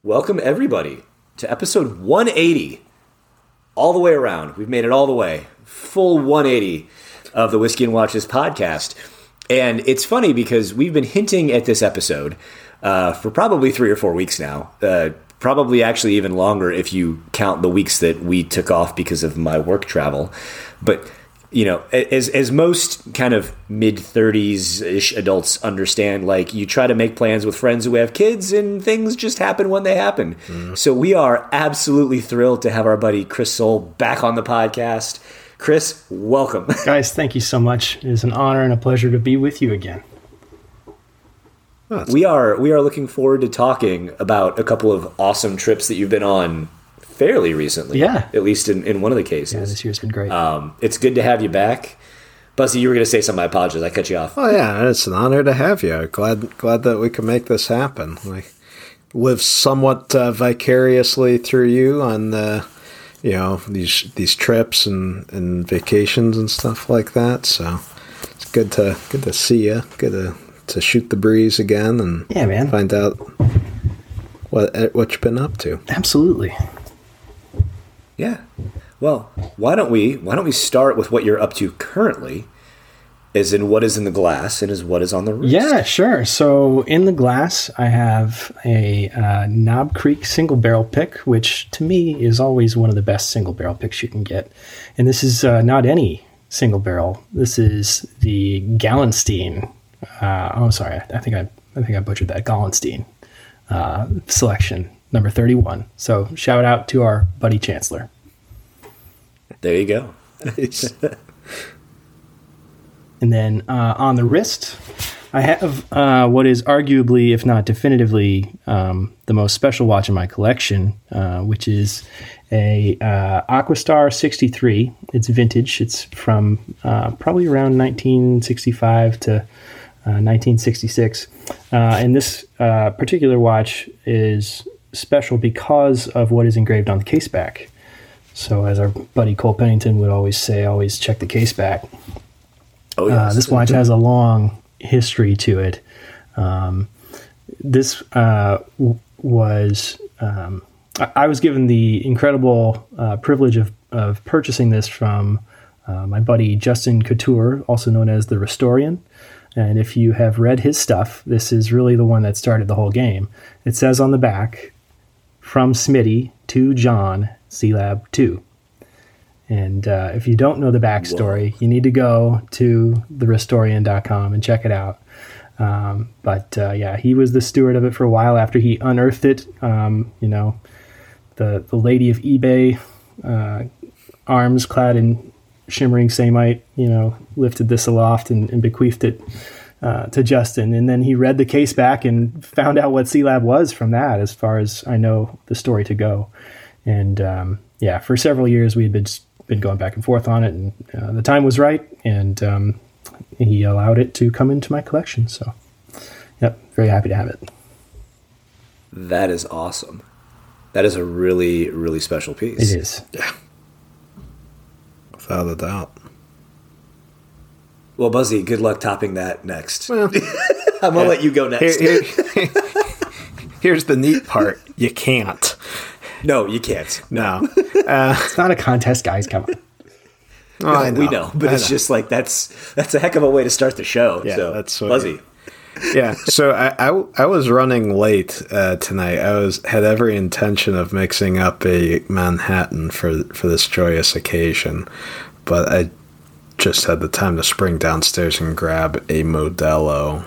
Welcome, everybody, to episode 180. All the way around. We've made it all the way. Full 180 of the Whiskey and Watches podcast. And it's funny because we've been hinting at this episode for probably 3 or 4 weeks now. Probably actually even longer if you count the weeks that we took off because of my work travel. But you know, as most kind of mid-30s-ish adults understand, like, you try to make plans with friends who have kids, and things just happen when they happen. So we are absolutely thrilled to have our buddy Chris Soule back on the podcast. Chris, welcome. Guys, thank you so much. It is an honor and a pleasure to be with you again. We are looking forward to talking about a couple of awesome trips that you've been on fairly recently. Yeah. At least in one of the cases. Yeah, this year's been great. It's good to have you back. Buzzy, you were going to say something. I apologize. I cut you off. Oh, yeah. It's an honor to have you. Glad that we can make this happen. We live somewhat vicariously through you on these trips and vacations and stuff like that. So it's good to see you. Good to shoot the breeze again and find out what you've been up to. Absolutely. Yeah. Well, why don't we start with what you're up to currently, as in what is in the glass and as what is on the wrist? Yeah, sure. So in the glass, I have a Knob Creek single barrel pick, which to me is always one of the best single barrel picks you can get. And this is not any single barrel. This is the Gallenstein. Sorry. I think I butchered that. Gallenstein selection. Number 31. So shout out to our buddy Chancellor. There you go. And then on the wrist, I have what is arguably, if not definitively, the most special watch in my collection, which is a Aquastar 63. It's vintage. It's from probably around 1965 to 1966. And this particular watch is special because of what is engraved on the case back. So as our buddy Cole Pennington would always say, always check the case back. Oh, yes. This watch has a long history to it. This was I was given the incredible privilege of purchasing this from my buddy Justin Couture, also known as the Restorian. And if you have read his stuff, this is really the one that started the whole game. It says on the back, from Smitty to John, C-Lab 2. And if you don't know the backstory, you need to go to therestorian.com and check it out. But he was the steward of it for a while after he unearthed it. The lady of eBay, arms clad in shimmering samite, lifted this aloft and bequeathed it to Justin. And then he read the case back and found out what C-Lab was from that, as far as I know the story to go. And for several years we had been going back and forth on it, and the time was right, and he allowed it to come into my collection. So, very happy to have it. That is awesome. That is a really, really special piece. It is. Yeah. Without a doubt. Well, Buzzy, good luck topping that next. Well, I'm going to let you go next. Here's the neat part. You can't. No, you can't. No. It's not a contest, guys. Come on. No, I know. We know, but it's just like that's a heck of a way to start the show. Yeah, so, that's what Buzzy. Yeah, so I was running late tonight. I had every intention of mixing up a Manhattan for this joyous occasion, but I just had the time to spring downstairs and grab a Modelo.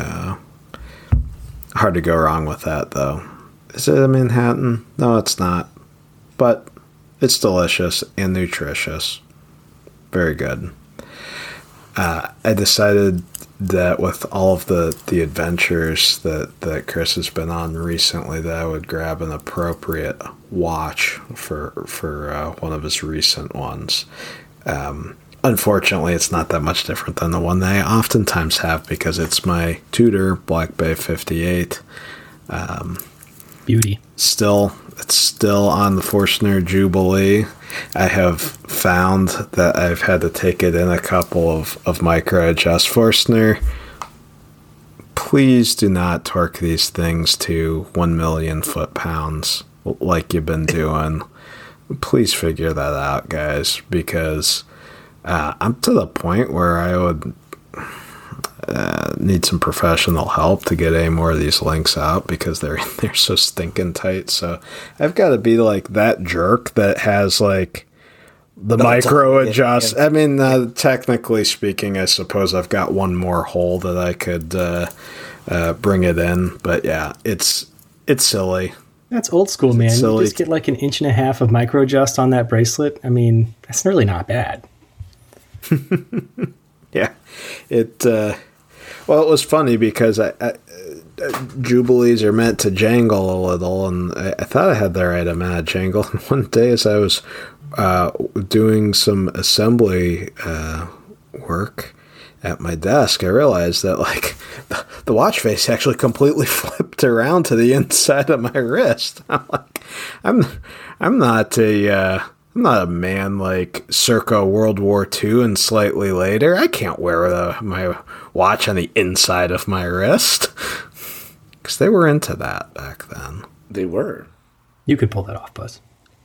Hard to go wrong with that, though. Is it a Manhattan? No, it's not. But it's delicious and nutritious. Very good. I decided that with all of the adventures that Chris has been on recently, that I would grab an appropriate watch for one of his recent ones. Unfortunately, it's not that much different than the one that I oftentimes have, because it's my Tudor Black Bay 58. Beauty. It's still on the Forstner Jubilee. I have found that I've had to take it in a couple of micro adjusts. Forstner, please do not torque these things to 1 million foot-pounds like you've been doing. Please figure that out, guys, because I'm to the point where I would need some professional help to get any more of these links out because they're so stinking tight. So I've got to be like that jerk that has like the micro adjust. I mean, technically speaking, I suppose I've got one more hole that I could bring it in. But yeah, it's silly. That's old school, man. You just get like 1.5 inches of micro adjust on that bracelet. I mean, that's really not bad. Yeah, well, it was funny because Jubilees are meant to jangle a little, and I thought I had the right amount of jangle. And one day, as I was doing some assembly work at my desk, I realized that like the watch face actually completely flipped around to the inside of my wrist. I'm like, I'm not a man like circa World War II and slightly later. I can't wear my watch on the inside of my wrist. Because they were into that back then. They were. You could pull that off, Buzz.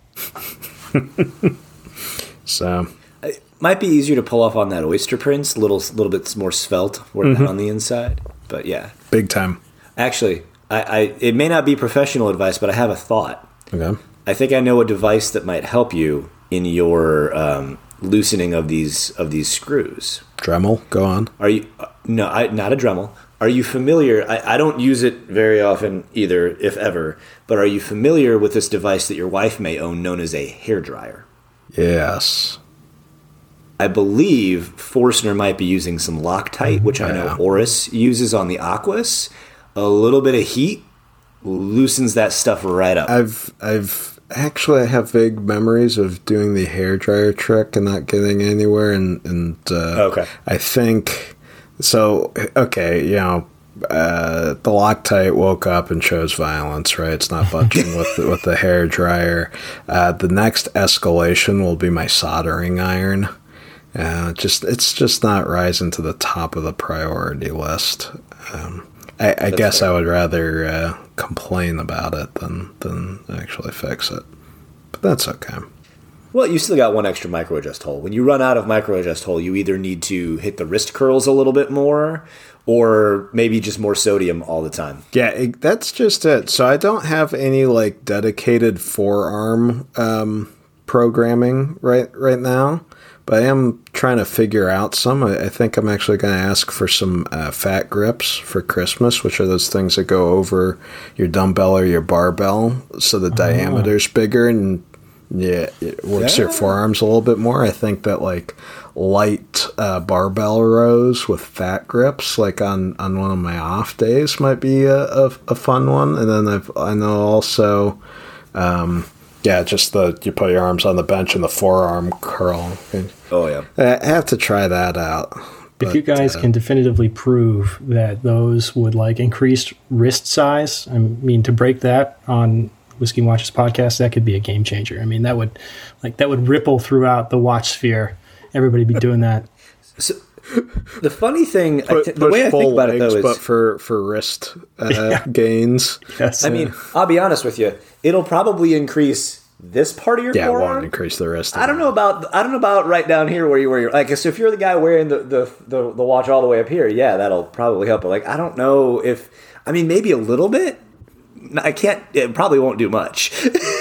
So it might be easier to pull off on that oyster prints, a little bit more svelte on the inside. But yeah. Big time. Actually, I it may not be professional advice, but I have a thought. Okay. I think I know a device that might help you in your loosening of these screws. Dremel, go on. Are you not a Dremel? Are you familiar? I don't use it very often either, if ever. But are you familiar with this device that your wife may own, known as a hairdryer? Yes. I believe Forstner might be using some Loctite, which I know Oris uses on the Aquas. A little bit of heat loosens that stuff right up. I've actually I have vague memories of doing the hairdryer trick and not getting anywhere, and okay. I think so. Okay, the Loctite woke up and chose violence. Right, it's not budging with the hairdryer. The next escalation will be my soldering iron. It's just not rising to the top of the priority list. I guess fair. I would rather complain about it than actually fix it. But that's okay. Well, you still got one extra micro adjust hole. When you run out of micro adjust hole, you either need to hit the wrist curls a little bit more or maybe just more sodium all the time. Yeah, that's just it. So I don't have any like dedicated forearm programming right now. But I am trying to figure out some. I think I'm actually going to ask for some fat grips for Christmas, which are those things that go over your dumbbell or your barbell, so the diameter's bigger and it works your forearms a little bit more. I think that like light barbell rows with fat grips, like on one of my off days, might be a fun one. And then I know also. Yeah, just you put your arms on the bench and the forearm curl. Oh, yeah. I have to try that out. If you guys can definitively prove that those would like increase wrist size, I mean, to break that on Whiskey and Watches podcast, that could be a game changer. I mean, that would ripple throughout the watch sphere. Everybody be doing that. So, the funny thing, the way I think about it, though, is... But for wrist gains. Yes. I mean, I'll be honest with you. It'll probably increase this part of your forearm. Yeah, it won't increase the wrist. I don't know about right down here where you're like. So if you're the guy wearing the watch all the way up here, yeah, that'll probably help. But like, I don't know if. I mean, maybe a little bit. I can't. It probably won't do much.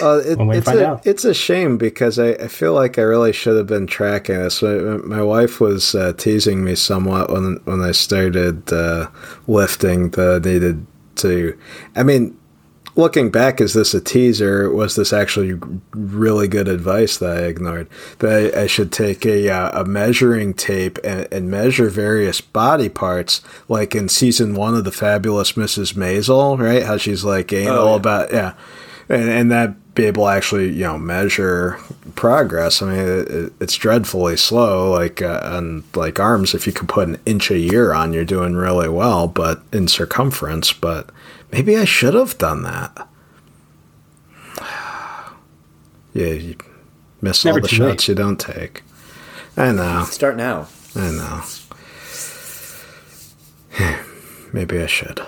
It's a shame because I feel like I really should have been tracking this. My wife was teasing me somewhat when I started lifting the needed to. I mean, looking back, is this a teaser? Was this actually really good advice that I ignored? That I should take a measuring tape and measure various body parts, like in season 1 of The Fabulous Mrs. Maisel, right? How she's like anal about, yeah. And that be able to actually, measure progress. I mean, it's dreadfully slow. Like on like arms, if you can put 1 inch a year on, you're doing really well, but in circumference, but maybe I should have done that. Yeah, you miss all the shots you don't take. I know. Start now. I know. Maybe I should.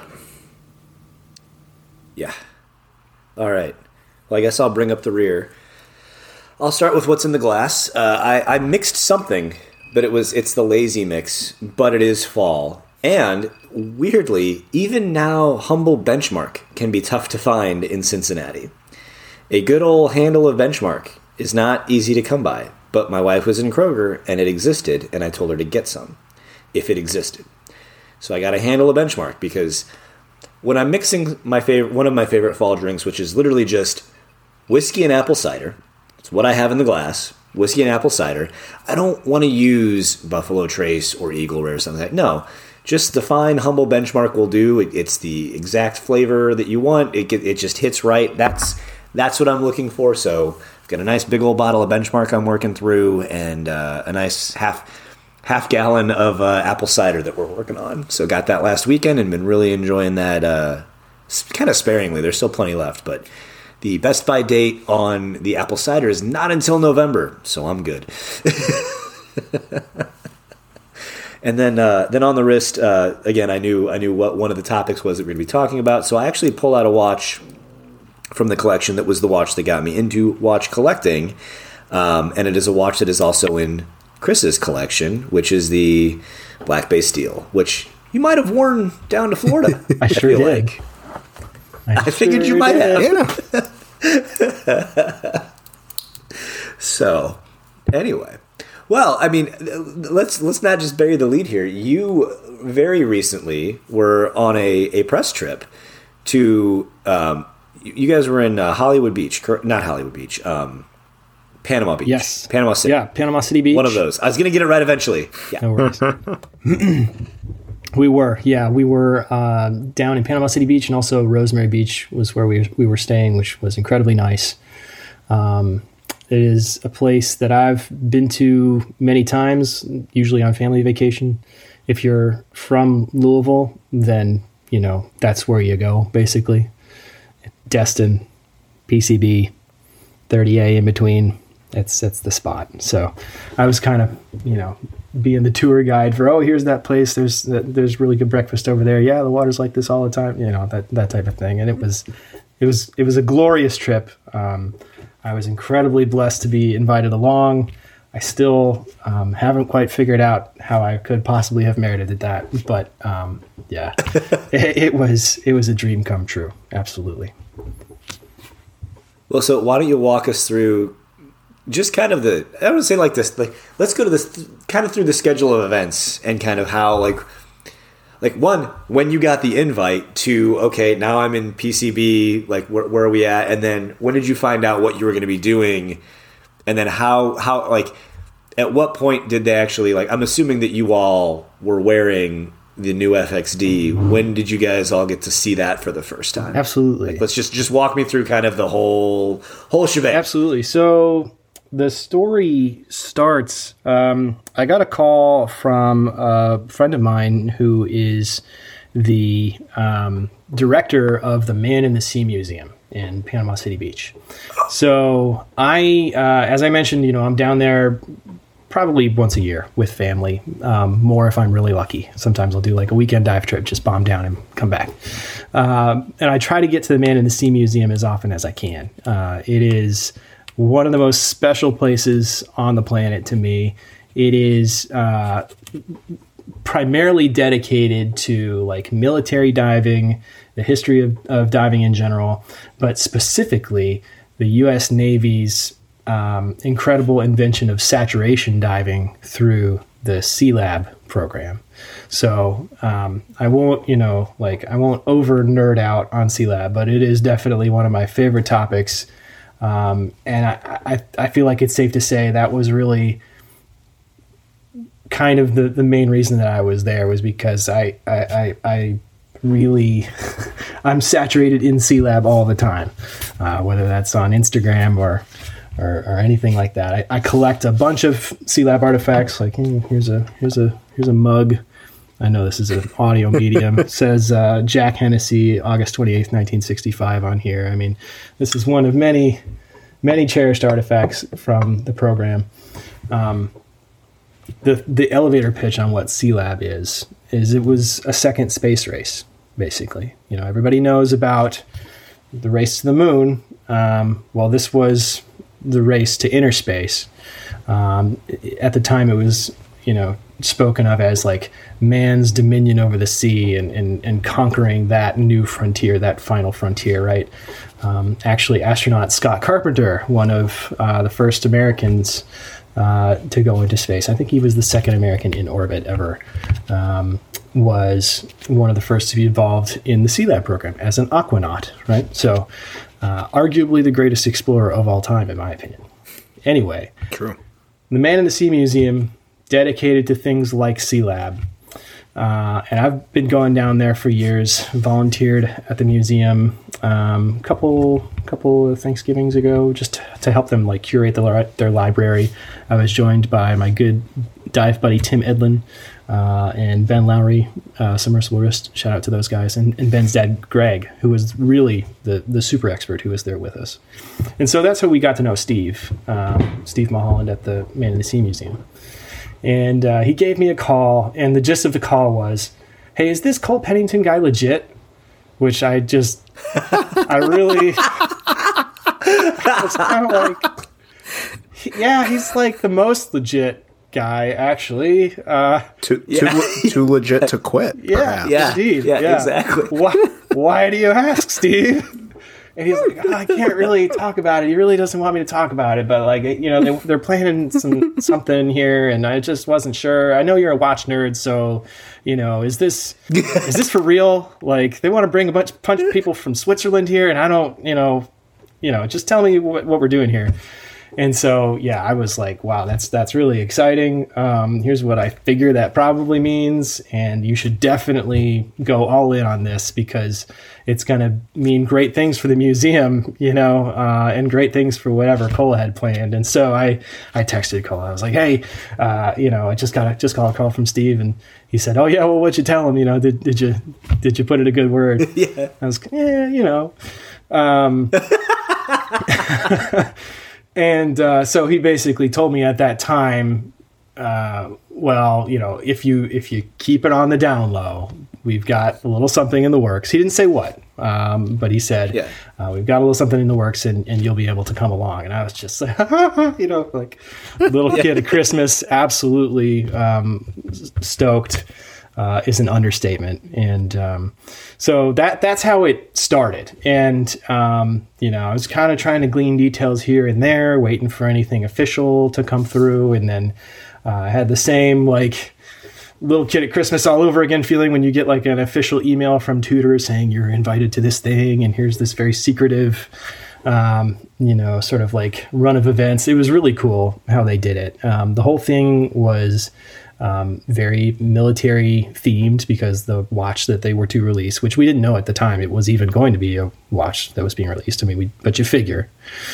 Yeah. All right. Well, I guess I'll bring up the rear. I'll start with what's in the glass. I mixed something, but it's the lazy mix, but it is fall. And weirdly, even now, Humble Benchmark can be tough to find in Cincinnati. A good old handle of Benchmark is not easy to come by, but my wife was in Kroger and it existed, and I told her to get some if it existed. So I got a handle of Benchmark because when I'm mixing one of my favorite fall drinks, which is literally just whiskey and apple cider, it's what I have in the glass, whiskey and apple cider. I don't want to use Buffalo Trace or Eagle Rare or something like that. No, just the fine Humble Benchmark will do. It's the exact flavor that you want. It just hits right. That's what I'm looking for. So I've got a nice big old bottle of Benchmark I'm working through, and a nice half gallon of apple cider that we're working on. So got that last weekend and been really enjoying that kind of sparingly. There's still plenty left, but the Best By date on the apple cider is not until November, so I'm good. And then on the wrist, again, I knew what one of the topics was that we're going to be talking about, so I actually pulled out a watch from the collection that was the watch that got me into watch collecting, and it is a watch that is also in Chris's collection, which is the Black Bay Steel, which you might have worn down to Florida. I sure did. Like. I figured you might have. So, anyway. Well, I mean, let's not just bury the lead here. You very recently were on a press trip to, you guys were in Hollywood Beach, not Hollywood Beach, Panama Beach. Yes. Panama City. Yeah, Panama City Beach. One of those. I was going to get it right eventually. Yeah. No worries. We were down in Panama City Beach, and also Rosemary Beach was where we were staying, which was incredibly nice. It is a place that I've been to many times, usually on family vacation. If you're from Louisville, then, that's where you go, basically. Destin, PCB, 30A in between. That's the spot. So I was kind of, being the tour guide for, here's that place. There's really good breakfast over there. Yeah, the water's like this all the time. That type of thing. And it was a glorious trip. I was incredibly blessed to be invited along. I still haven't quite figured out how I could possibly have merited that, but yeah, it was a dream come true. Absolutely. Well, so why don't you walk us through just kind of I don't say like this, like let's go to this kind of through the schedule of events and kind of how like one, when you got the invite to, okay, now I'm in PCB, like where are we at? And then when did you find out what you were going to be doing? And then how like at what point did they actually, like, I'm assuming that you all were wearing the new FXD. When did you guys all get to see that for the first time? Absolutely. Like, let's just walk me through kind of the whole shebang. Absolutely. So the story starts, I got a call from a friend of mine who is the director of the Man in the Sea Museum in Panama City Beach. So I, as I mentioned, I'm down there probably once a year with family, more if I'm really lucky. Sometimes I'll do like a weekend dive trip, just bomb down and come back. And I try to get to the Man in the Sea Museum as often as I can. It is one of the most special places on the planet to me. It is primarily dedicated to like military diving, the history of diving in general, but specifically the U.S. Navy's incredible invention of saturation diving through the Sea Lab program. So I won't, I won't over nerd out on Sea Lab, but it is definitely one of my favorite topics. And I feel like it's safe to say that was really kind of the main reason that I was there, was because I really I'm saturated in Sea Lab all the time, whether that's on Instagram or anything like that. I collect a bunch of Sea Lab artifacts. Like here's a mug. I know this is an audio medium. It says Jack Hennessy, August 28th, 1965 on here. I mean, this is one of many cherished artifacts from the program. the elevator pitch on what Sealab is it was a second space race, basically. You know, everybody knows about the race to the moon. Well, this was the race to inner space. At the time, it was, you know, spoken of as like man's dominion over the sea and conquering that new frontier, that final frontier, right? Actually, astronaut Scott Carpenter, one of the first Americans to go into space, I think he was the second American in orbit ever, was one of the first to be involved in the Sealab program as an aquanaut, right? So arguably the greatest explorer of all time, in my opinion. Anyway, True. The Man in the Sea Museum, dedicated to things like Sealab. And I've been going down there for years, volunteered at the museum couple of Thanksgivings ago, just to help them like curate their library. I was joined by my good dive buddy Tim Edlin and Ben Lowry, submersible shout out to those guys, and Ben's dad Greg, who was really the super expert who was there with us. And so that's how we got to know Steve Mulholland at the Man in the Sea Museum. And he gave me a call, and the gist of the call was, hey, is this Cole Pennington guy legit? Which I really was kind of like, yeah, he's like the most legit guy, actually. Too legit to quit, perhaps. Indeed. Yeah, exactly. Why do you ask, Steve? And he's like, I can't really talk about it. He really doesn't want me to talk about it, but like, you know, they're planning something here, and I just wasn't sure. I know you're a watch nerd, so, you know, is this for real? Like, they want to bring a bunch of people from Switzerland here, and I don't, you know, just tell me what we're doing here. And so, yeah, I was like, wow, that's really exciting. Here's what I figure that probably means. And you should definitely go all in on this, because it's going to mean great things for the museum, you know, and great things for whatever Cole had planned. And so I texted Cole. I was like, hey, you know, I just got a call from Steve, and he said, oh yeah, well, what'd you tell him? You know, did you put in a good word? Yeah. I was, yeah, you know, and so he basically told me at that time, well, you know, if you keep it on the down low, we've got a little something in the works. He didn't say what, but he said, we've got a little something in the works, and you'll be able to come along. And I was just like, you know, like little kid at Christmas, absolutely stoked. Is an understatement. And so that's how it started. And, you know, I was kind of trying to glean details here and there, waiting for anything official to come through. And then I had the same, like, little kid at Christmas all over again feeling when you get, like, an official email from Tudor saying you're invited to this thing, and here's this very secretive, you know, sort of, like, run of events. It was really cool how they did it. The whole thing was very military themed, because the watch that they were to release, which we didn't know at the time it was even going to be a watch that was being released. I mean, but you figure,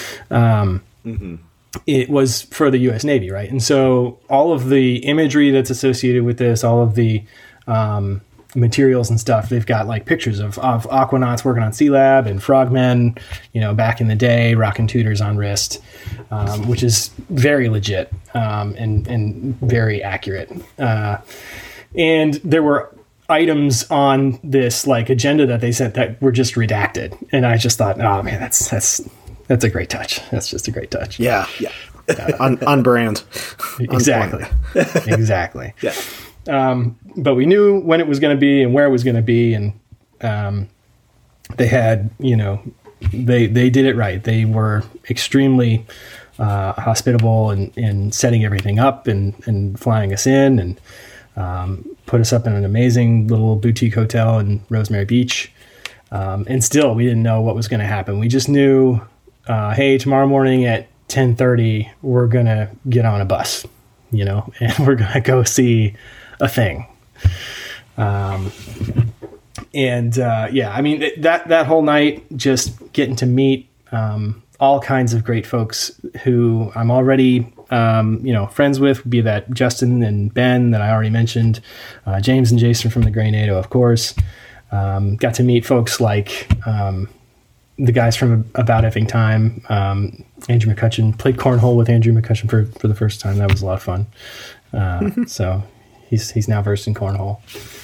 it was for the U.S. Navy, right? And so all of the imagery that's associated with this, all of the materials and stuff, they've got like pictures of aquanauts working on Sealab and frogmen, you know, back in the day, rocking Tudors on wrist, which is very legit and very accurate. And there were items on this like agenda that they sent that were just redacted, and I just thought, oh man, that's a great touch. That's just a great touch. Yeah. on brand. Exactly. Exactly. Yeah. But we knew when it was going to be and where it was going to be. And they had, you know, they did it right. They were extremely hospitable in setting everything up and flying us in, and put us up in an amazing little boutique hotel in Rosemary Beach. And still, we didn't know what was going to happen. We just knew, hey, tomorrow morning at 10:30, we're going to get on a bus, you know, and we're going to go see a thing. Yeah, I mean, that whole night, just getting to meet all kinds of great folks who I'm already, you know, friends with, be that Justin and Ben that I already mentioned, James and Jason from the Grey NATO, of course. Got to meet folks like the guys from About Effing Time. Andrew McCutcheon, played cornhole with Andrew McCutcheon for the first time. That was a lot of fun. So he's now versed in cornhole.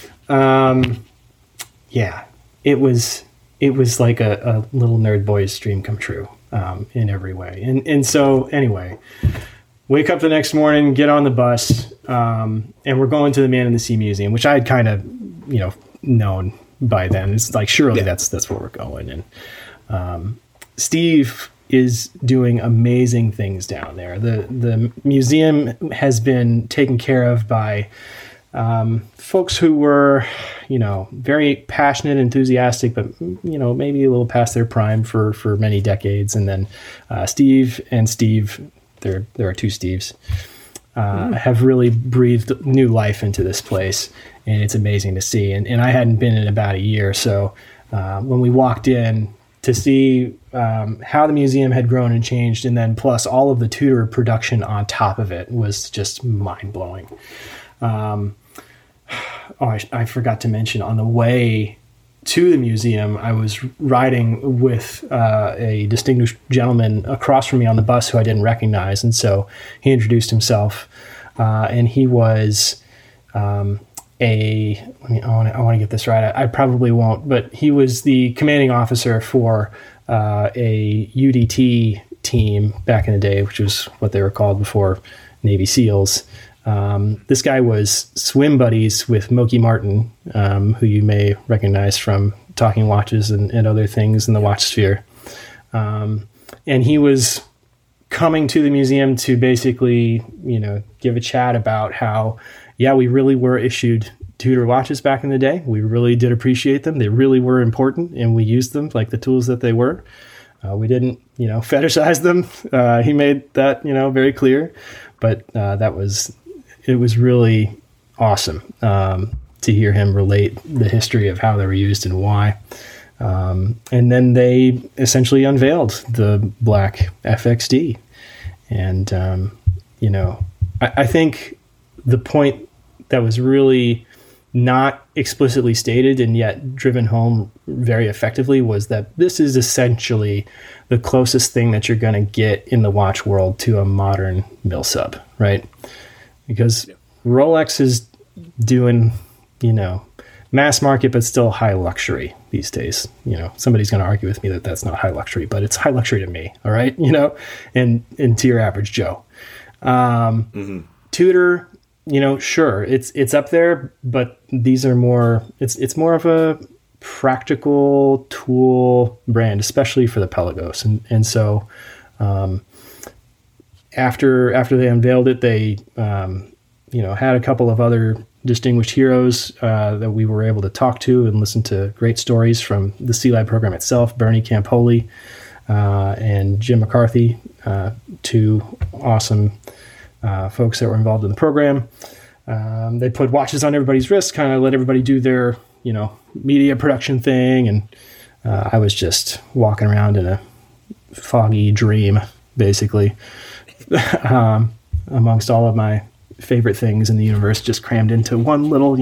Yeah, it was like a little nerd boy's dream come true in every way. And so anyway, wake up the next morning, get on the bus, and we're going to the Man in the Sea Museum, which I had kind of, known by then. It's like, surely that's where we're going. And Steve is doing amazing things down there. The museum has been taken care of by folks who were, very passionate, enthusiastic, but, maybe a little past their prime for many decades. And then Steve, there are two Steves, have really breathed new life into this place. And it's amazing to see. And I hadn't been in about a year. So when we walked in to see how the museum had grown and changed, and then plus all of the Tudor production on top of it, was just mind-blowing. I forgot to mention, on the way to the museum, I was riding with a distinguished gentleman across from me on the bus who I didn't recognize. And so he introduced himself, and he was I want to get this right. I probably won't, but he was the commanding officer for a UDT team back in the day, which was what they were called before Navy SEALs. This guy was swim buddies with Moki Martin, who you may recognize from Talking Watches and other things in the watch sphere. And he was coming to the museum to basically, give a chat about how, we really were issued Tudor watches back in the day. We really did appreciate them. They really were important, and we used them like the tools that they were. We didn't, fetishize them. He made that, very clear. But it was really awesome to hear him relate the history of how they were used and why. And then they essentially unveiled the Black FXD. And, I think the point that was really not explicitly stated and yet driven home very effectively was that this is essentially the closest thing that you're going to get in the watch world to a modern milsub, right? Because Rolex is doing, mass market, but still high luxury these days. Somebody's going to argue with me that that's not high luxury, but it's high luxury to me. All right. And to your average Joe. Tudor, sure, it's up there, but these are more, it's more of a practical tool brand, especially for the Pelagos. And so, after they unveiled it, they, had a couple of other distinguished heroes that we were able to talk to and listen to great stories from the Sea Lab program itself. Bernie Campoli and Jim McCarthy, two awesome folks that were involved in the program. They put watches on everybody's wrists, kind of let everybody do their, media production thing. And I was just walking around in a foggy dream, basically, amongst all of my favorite things in the universe, just crammed into one little,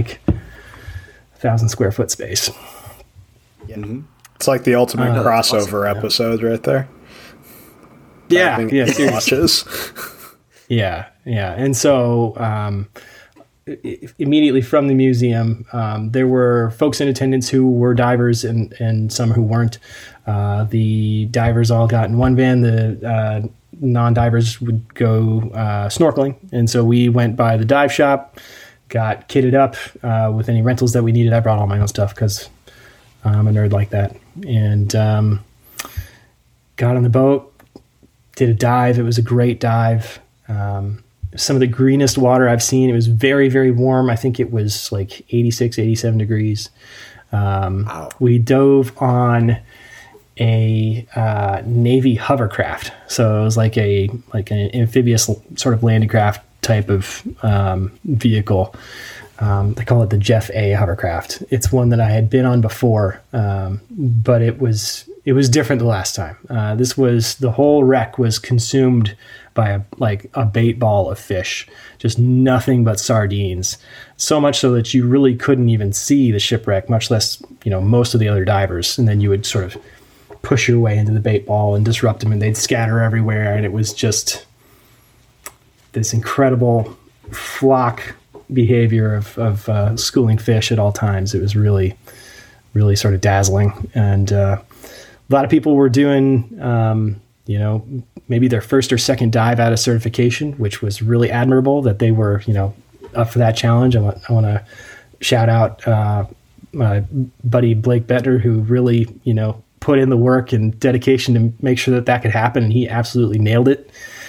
1,000 square foot space. Yeah. Mm-hmm. It's like the ultimate crossover awesome, episode right there. Yeah. Watches. Yeah. And so immediately from the museum, there were folks in attendance who were divers and some who weren't. The divers all got in one van. The non-divers would go snorkeling. And so we went by the dive shop, got kitted up with any rentals that we needed. I brought all my own stuff because I'm a nerd like that. And got on the boat, did a dive. It was a great dive. Some of the greenest water I've seen. It was very, very warm. I think it was like 86, 87 degrees. Wow. We dove on a Navy hovercraft. So it was like an amphibious sort of landing craft type of vehicle. They call it the Jeff A hovercraft. It's one that I had been on before, but it was different the last time. The whole wreck was consumed by a bait ball of fish, just nothing but sardines. So much so that you really couldn't even see the shipwreck, much less, most of the other divers. And then you would sort of push your way into the bait ball and disrupt them, and they'd scatter everywhere. And it was just this incredible flock behavior of schooling fish at all times. It was really, really sort of dazzling. And a lot of people were doing, maybe their first or second dive out of certification, which was really admirable that they were, up for that challenge. I want to shout out my buddy Blake Bettner, who really, put in the work and dedication to make sure that could happen. And he absolutely nailed it.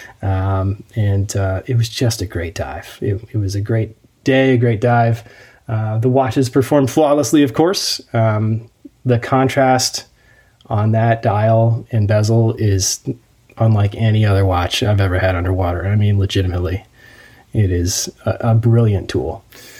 It was just a great dive. It was a great day, a great dive. The watches performed flawlessly, of course. The contrast on that dial and bezel is unlike any other watch I've ever had underwater. I mean, legitimately, it is a brilliant tool.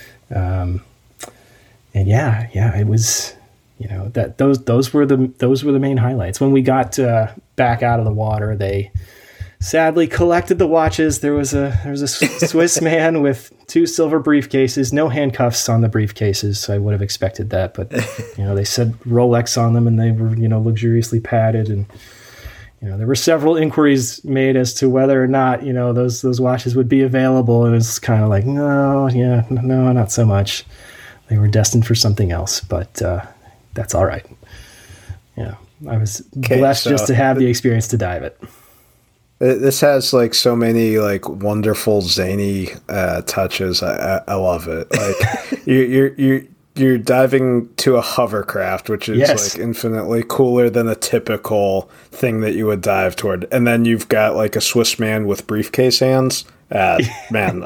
It was, that those were the main highlights. When we got back out of the water, they sadly collected the watches. There was a Swiss man with 2 silver briefcases, no handcuffs on the briefcases. I would have expected that, but they said Rolex on them, and they were luxuriously padded. And there were several inquiries made as to whether or not those watches would be available. And it was kind of like, no, not so much. They were destined for something else, but that's all right. I was blessed just to have the experience to dive it. This has like so many like wonderful zany touches. I love it. Like you're diving to a hovercraft, which is like infinitely cooler than a typical thing that you would dive toward. And then you've got like a Swiss man with briefcase hands. Man,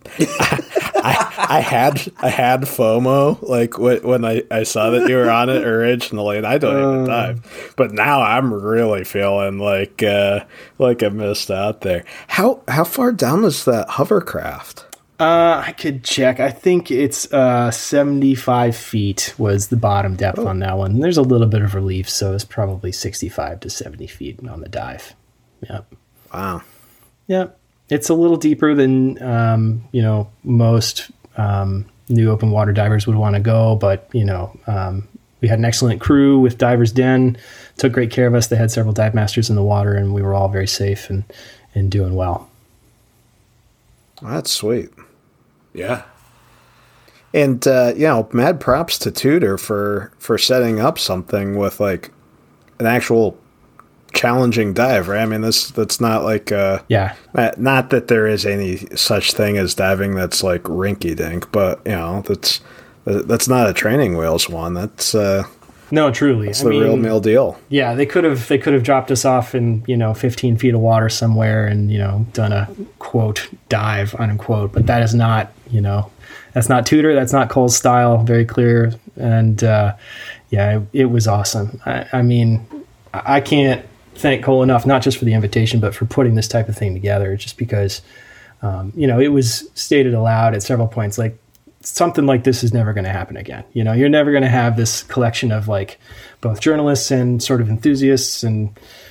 I had FOMO like when I saw that you were on it originally, and I don't even dive, but now I'm really feeling like I missed out there. How far down is that hovercraft? I could check. I think it's 75 feet was the bottom depth on that one. There's a little bit of relief, so it's probably 65 to 70 feet on the dive. Yep. Wow. Yep. It's a little deeper than most new open water divers would want to go, but we had an excellent crew with Divers Den, took great care of us. They had several dive masters in the water, and we were all very safe and doing well. That's sweet. Yeah. And mad props to Tudor for setting up something with like an actual challenging dive, right? I mean, that's not like not that there is any such thing as diving that's like rinky dink, but that's not a training wheels one. That's no, truly, it's the real meal deal. Yeah, they could have dropped us off in 15 feet of water somewhere and done a quote dive unquote, but that is not that's not Tudor, that's not Cole's style. Very clear, and it was awesome. I mean, I can't thank Cole enough, not just for the invitation, but for putting this type of thing together, just because, it was stated aloud at several points, like something like this is never going to happen again. You're never going to have this collection of like both journalists and sort of enthusiasts and,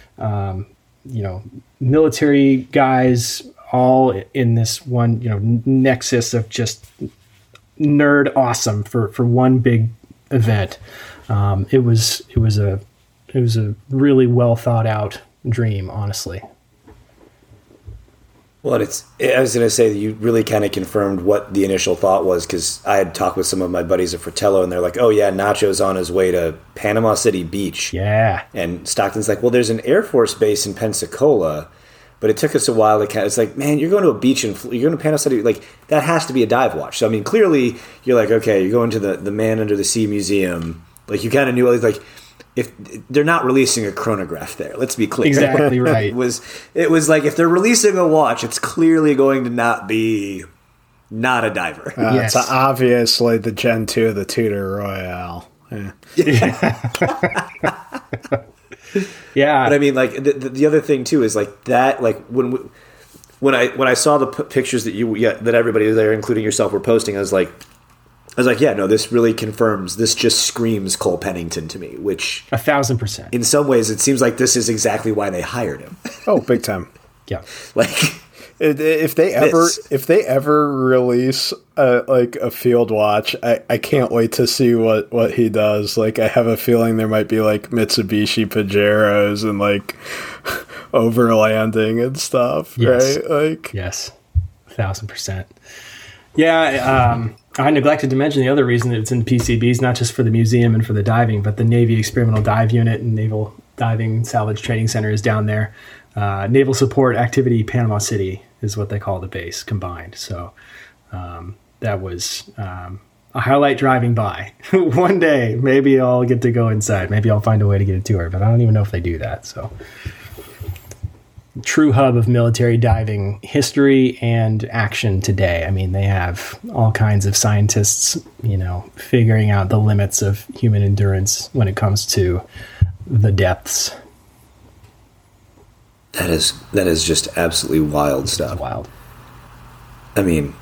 military guys all in this one, nexus of just nerd awesome for one big event. It was a really well thought out dream, honestly. Well, I was going to say that you really kind of confirmed what the initial thought was, because I had talked with some of my buddies at Fratello, and they're like, oh, yeah, Nacho's on his way to Panama City Beach. Yeah. And Stockton's like, well, there's an Air Force base in Pensacola, but it took us a while to kind of, it's like, man, you're going to a beach and you're going to Panama City, like, that has to be a dive watch. So, I mean, clearly, you're like, okay, you're going to the Man Under the Sea Museum. Like, you kind of knew, like, if they're not releasing a chronograph there, let's be clear. Exactly right. It was like, if they're releasing a watch, it's clearly going to not be a diver. Yes. It's obviously the Gen 2 of the Tudor Royale. Yeah. Yeah. But I mean, like the other thing too is like that, like when I saw the pictures that that everybody there, including yourself, were posting, I was like, yeah, no, this really confirms. This just screams Cole Pennington to me, which 1,000%. In some ways, it seems like this is exactly why they hired him. Oh, big time. Yeah. Like, if they ever release a field watch, I can't wait to see what he does. Like, I have a feeling there might be like Mitsubishi Pajeros and like overlanding and stuff, yes. right? Like, yes, 1,000%. Yeah, I neglected to mention the other reason that it's in PCBs, not just for the museum and for the diving, but the Navy Experimental Dive Unit and Naval Diving Salvage Training Center is down there. Naval Support Activity Panama City is what they call the base combined. So that was a highlight driving by. One day, maybe I'll get to go inside. Maybe I'll find a way to get a tour, but I don't even know if they do that. So true hub of military diving history and action today. I mean, they have all kinds of scientists, figuring out the limits of human endurance when it comes to the depths. That is just absolutely wild stuff. It's wild. I mean,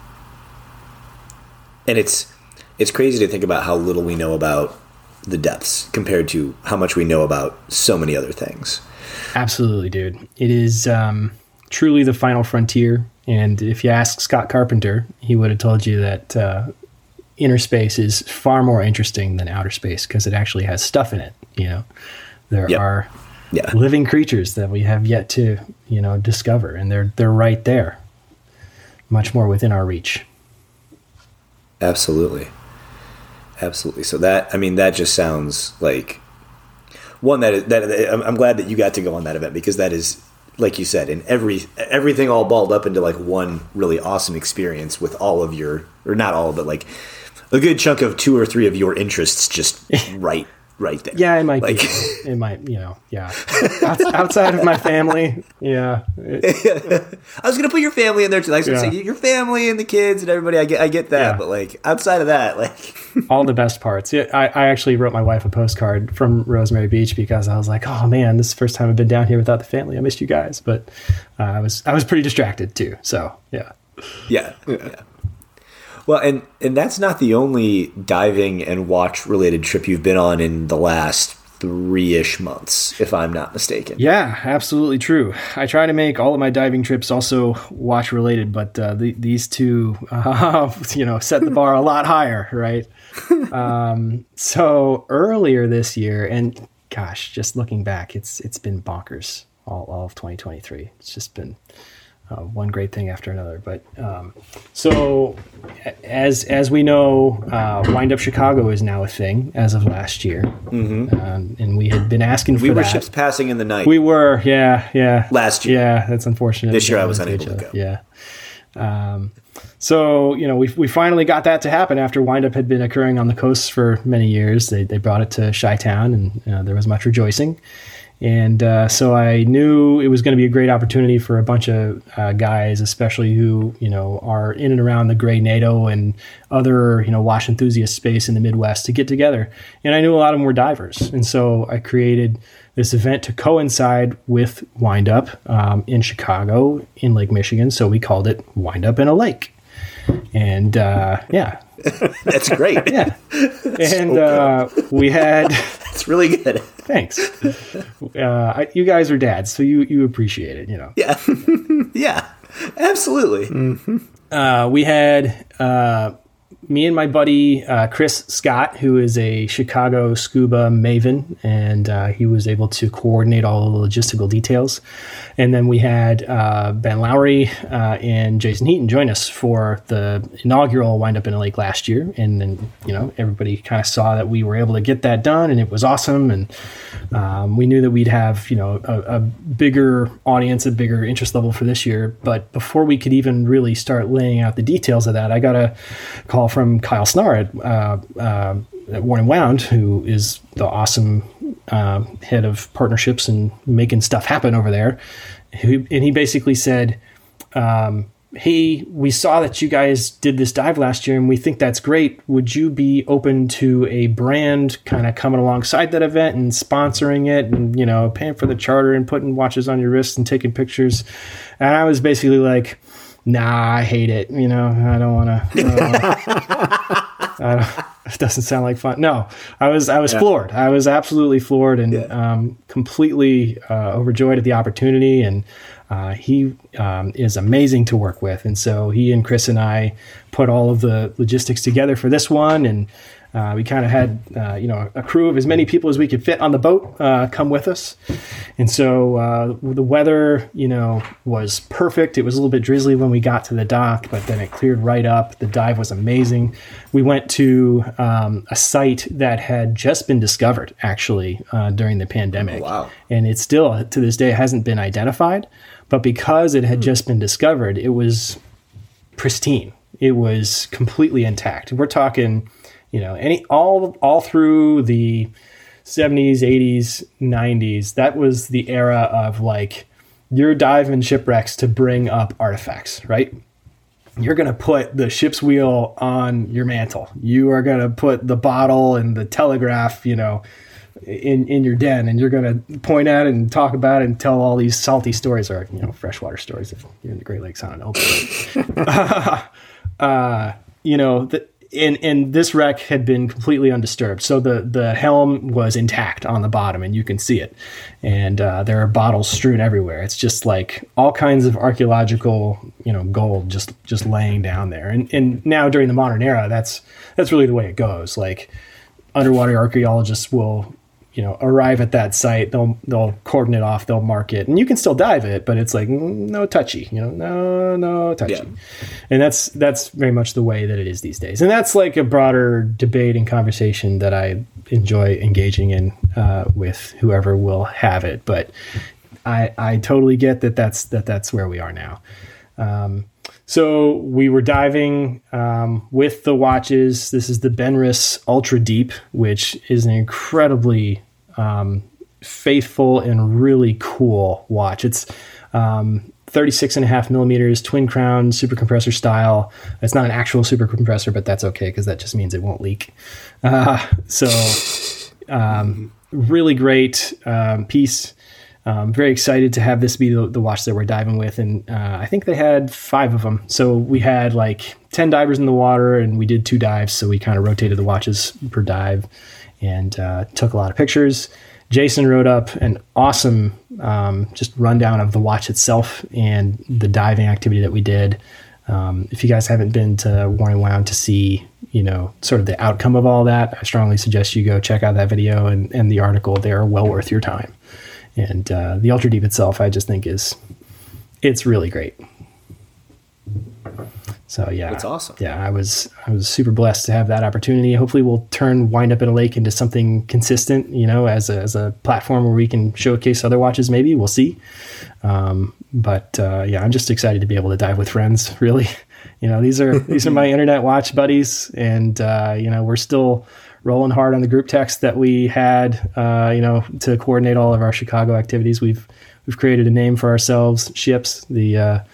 and it's crazy to think about how little we know about the depths compared to how much we know about so many other things. Absolutely, dude. It is truly the final frontier. And if you ask Scott Carpenter, he would have told you that inner space is far more interesting than outer space because it actually has stuff in it. There are living creatures that we have yet to, discover, and they're right there, much more within our reach. Absolutely. So that just sounds like one that I'm glad that you got to go on that event, because that is, like you said, in everything all balled up into like one really awesome experience with all of your, or not all, but like a good chunk of 2 or 3 of your interests just right there. Yeah, it might be. It might, outside of my family. Yeah. I was going to put your family in there too. I was going to say your family and the kids and everybody. I get that. Yeah. But like outside of that, like all the best parts. Yeah, I actually wrote my wife a postcard from Rosemary Beach because I was like, oh man, this is the first time I've been down here without the family. I missed you guys. But I was pretty distracted too. So yeah. Yeah. Well, and that's not the only diving and watch related trip you've been on in the last 3-ish months, if I'm not mistaken. Yeah, absolutely true. I try to make all of my diving trips also watch related, but these two, set the bar a lot higher, right? So earlier this year, and gosh, just looking back, it's been bonkers all of 2023. It's just been one great thing after another. But so as we know, Wind Up Chicago is now a thing as of last year. Mm-hmm. And we had been asking for that. We were ships passing in the night. We were, yeah. Last year. Yeah, that's unfortunate. This year I was unable to go. Yeah. So, we finally got that to happen after Wind Up had been occurring on the coast for many years. They brought it to Chi-Town, and there was much rejoicing. And so I knew it was going to be a great opportunity for a bunch of guys, especially who, are in and around the Gray NATO and other, wash enthusiast space in the Midwest to get together. And I knew a lot of them were divers. And so I created this event to coincide with Wind Up in Chicago in Lake Michigan. So we called it Wind Up in a Lake. And that's great. Yeah. And we had... It's really good. Thanks. You guys are dads, so you appreciate it, Yeah. Yeah, absolutely. Mm-hmm. We had me and my buddy Chris Scott, who is a Chicago scuba maven, and he was able to coordinate all the logistical details. And then we had Ben Lowry and Jason Heaton join us for the inaugural Wind Up in a Lake last year. And then, everybody kind of saw that we were able to get that done, and it was awesome. And we knew that we'd have, a bigger audience, a bigger interest level for this year. But before we could even really start laying out the details of that, I got a call from Kyle Snar at Worn and Wound, who is the awesome head of partnerships and making stuff happen over there. And he basically said, hey, we saw that you guys did this dive last year and we think that's great. Would you be open to a brand kind of coming alongside that event and sponsoring it and, paying for the charter and putting watches on your wrists and taking pictures? And I was basically like, nah, I hate it. I don't want to. It doesn't sound like fun. No, I was floored. I was absolutely floored and completely overjoyed at the opportunity. And he is amazing to work with. And so he and Chris and I put all of the logistics together for this one. And we kind of had, a crew of as many people as we could fit on the boat come with us. And so the weather, was perfect. It was a little bit drizzly when we got to the dock, but then it cleared right up. The dive was amazing. We went to a site that had just been discovered, actually, during the pandemic. Oh, wow. And it still, to this day, hasn't been identified. But because it had just been discovered, it was pristine. It was completely intact. We're talking, all through the 70s, 80s, 90s, that was the era of like you're diving shipwrecks to bring up artifacts, right? You're going to put the ship's wheel on your mantle. You are going to put the bottle and the telegraph, in your den, and you're going to point at it and talk about it and tell all these salty stories, or freshwater stories if you're in the Great Lakes. I don't know. And this wreck had been completely undisturbed. So the helm was intact on the bottom, and you can see it. And there are bottles strewn everywhere. It's just like all kinds of archaeological, gold just laying down there. And now during the modern era, that's really the way it goes. Like underwater archaeologists will, arrive at that site. They'll cordon it off. They'll mark it, and you can still dive it, but it's like no touchy. No touchy. Yeah. And that's very much the way that it is these days. And that's like a broader debate and conversation that I enjoy engaging in with whoever will have it. But I totally get that's where we are now. So we were diving with the watches. This is the Benris Ultra Deep, which is an incredibly faithful and really cool watch. It's 36.5 millimeters, twin crown, super compressor style. It's not an actual super compressor, but that's okay because that just means it won't leak. Really great piece. Very excited to have this be the watch that we're diving with. And I think they had 5 of them. So we had like 10 divers in the water, and we did 2 dives. So we kind of rotated the watches per dive and took a lot of pictures. Jason wrote up an awesome just rundown of the watch itself and the diving activity that we did. If you guys haven't been to Worn and Wound to see, sort of the outcome of all that, I strongly suggest you go check out that video and the article. They are well worth your time. And the Ultra Deep itself, I just think it's really great. So yeah, that's awesome. Yeah, I was super blessed to have that opportunity. Hopefully, we'll turn Wind Up in a Lake into something consistent. As a platform where we can showcase other watches. Maybe we'll see. But I'm just excited to be able to dive with friends. Really, these are my internet watch buddies, and we're still rolling hard on the group text that we had, to coordinate all of our Chicago activities. We've created a name for ourselves, SHIPS, the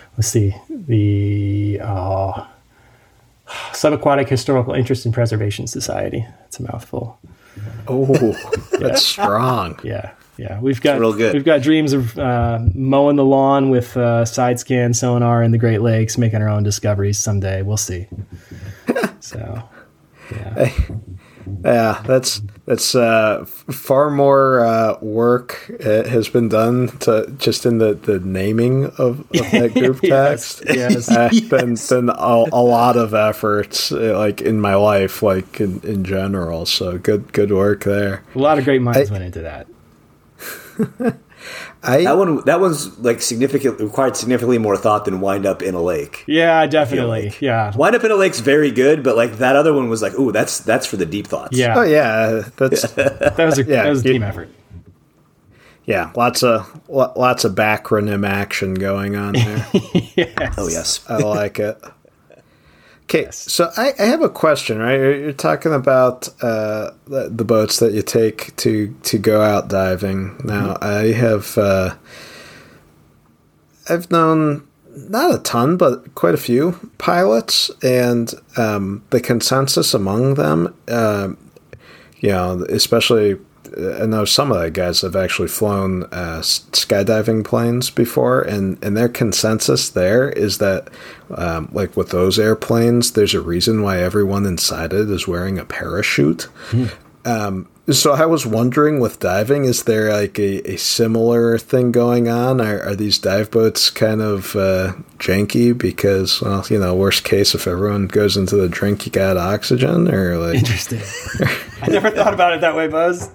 Subaquatic Historical Interest and Preservation Society. It's a mouthful. Oh, that's strong. Yeah. We've got real good. We've got dreams of mowing the lawn with side scan sonar in the Great Lakes, making our own discoveries someday. We'll see. So, yeah. Yeah, that's far more work has been done to just in the naming of that group text than a lot of efforts like in my life, like in general. So good work there. A lot of great minds went into that. That one's like required significantly more thought than Wind Up in a Lake. Yeah, definitely. Yeah, Wind Up in a Lake's very good, but like that other one was like, ooh, that's for the deep thoughts. Yeah. Oh yeah, that was a team effort. Yeah, lots of backronym action going on there. Yes. Oh yes, I like it. Okay, so I have a question, right? You're talking about the boats that you take to go out diving. Now, I've known not a ton, but quite a few pilots, and the consensus among them, especially, I know some of the guys have actually flown skydiving planes before, and their consensus there is that, like with those airplanes, there's a reason why everyone inside it is wearing a parachute. So I was wondering, with diving, is there like a similar thing going on? Are these dive boats kind of janky because, well, worst case, if everyone goes into the drink, you got oxygen, or like... Interesting. I never thought about it that way, Buzz.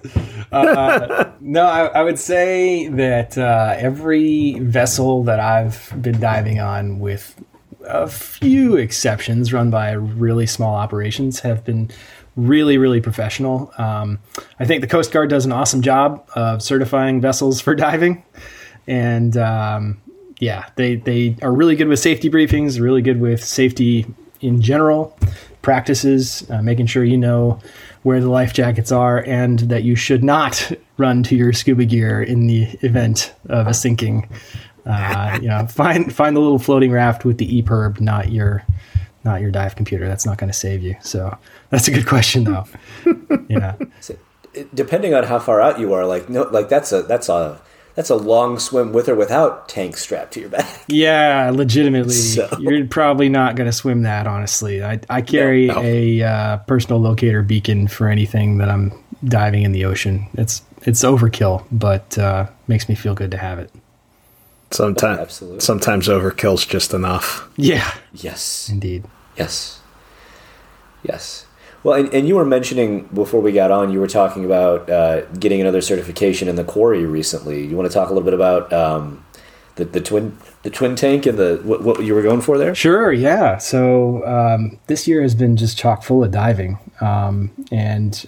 No, I would say that every vessel that I've been diving on, with a few exceptions run by really small operations, have been really, really professional. I think the Coast Guard does an awesome job of certifying vessels for diving. And they are really good with safety briefings, really good with safety in general, practices, making sure you know where the life jackets are and that you should not run to your scuba gear in the event of a sinking. Find the little floating raft with the EPIRB, not your dive computer. That's not going to save you. So that's a good question, though. Yeah. Depending on how far out you are, that's a long swim with or without tanks strapped to your back. Yeah, legitimately. So. You're probably not going to swim that, honestly. I carry a personal locator beacon for anything that I'm diving in the ocean. It's overkill, but makes me feel good to have it. Sometimes overkill's just enough. Yeah. Yes. Indeed. Yes. Well, and you were mentioning before we got on, you were talking about getting another certification in the quarry recently. You want to talk a little bit about the twin tank and what you were going for there? Sure. Yeah. So this year has been just chock full of diving, and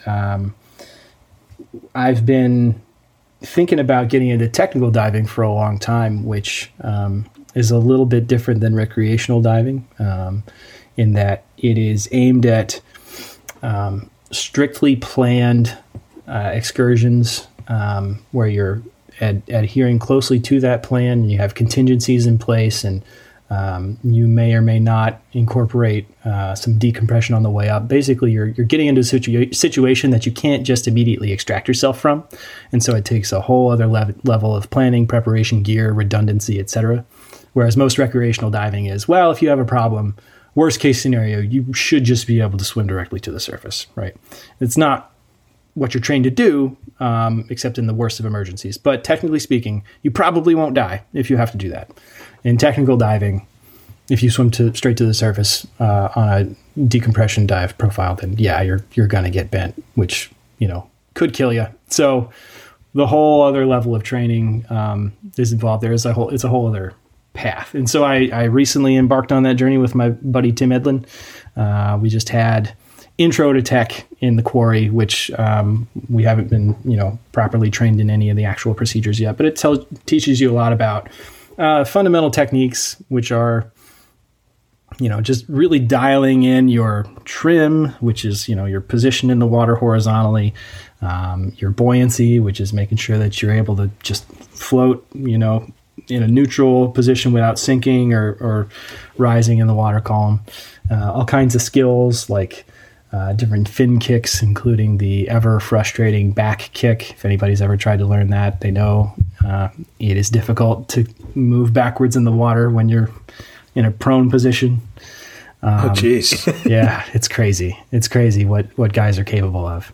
I've been thinking about getting into technical diving for a long time, which is a little bit different than recreational diving, in that it is aimed at strictly planned excursions, where you're adhering closely to that plan. You have contingencies in place, and you may or may not incorporate some decompression on the way up. Basically, you're getting into a situation that you can't just immediately extract yourself from, and so it takes a whole other level of planning, preparation, gear, redundancy, etc. Whereas most recreational diving is, well, if you have a problem, worst case scenario, you should just be able to swim directly to the surface, right? It's not what you're trained to do, except in the worst of emergencies. But technically speaking, you probably won't die if you have to do that. In technical diving, if you swim straight to the surface on a decompression dive profile, then yeah, you're going to get bent, which could kill you. So the whole other level of training is involved. It's a whole other path. And so I recently embarked on that journey with my buddy Tim Edlin. We just had Intro to Tech in the quarry, which we haven't been properly trained in any of the actual procedures yet, but it teaches you a lot about fundamental techniques, which are just really dialing in your trim, which is your position in the water horizontally, your buoyancy, which is making sure that you're able to just float in a neutral position without sinking or rising in the water column. All kinds of skills like different fin kicks, including the ever frustrating back kick. If anybody's ever tried to learn that, they know it is difficult to move backwards in the water when you're in a prone position. Oh, geez. Yeah, it's crazy. It's crazy what guys are capable of.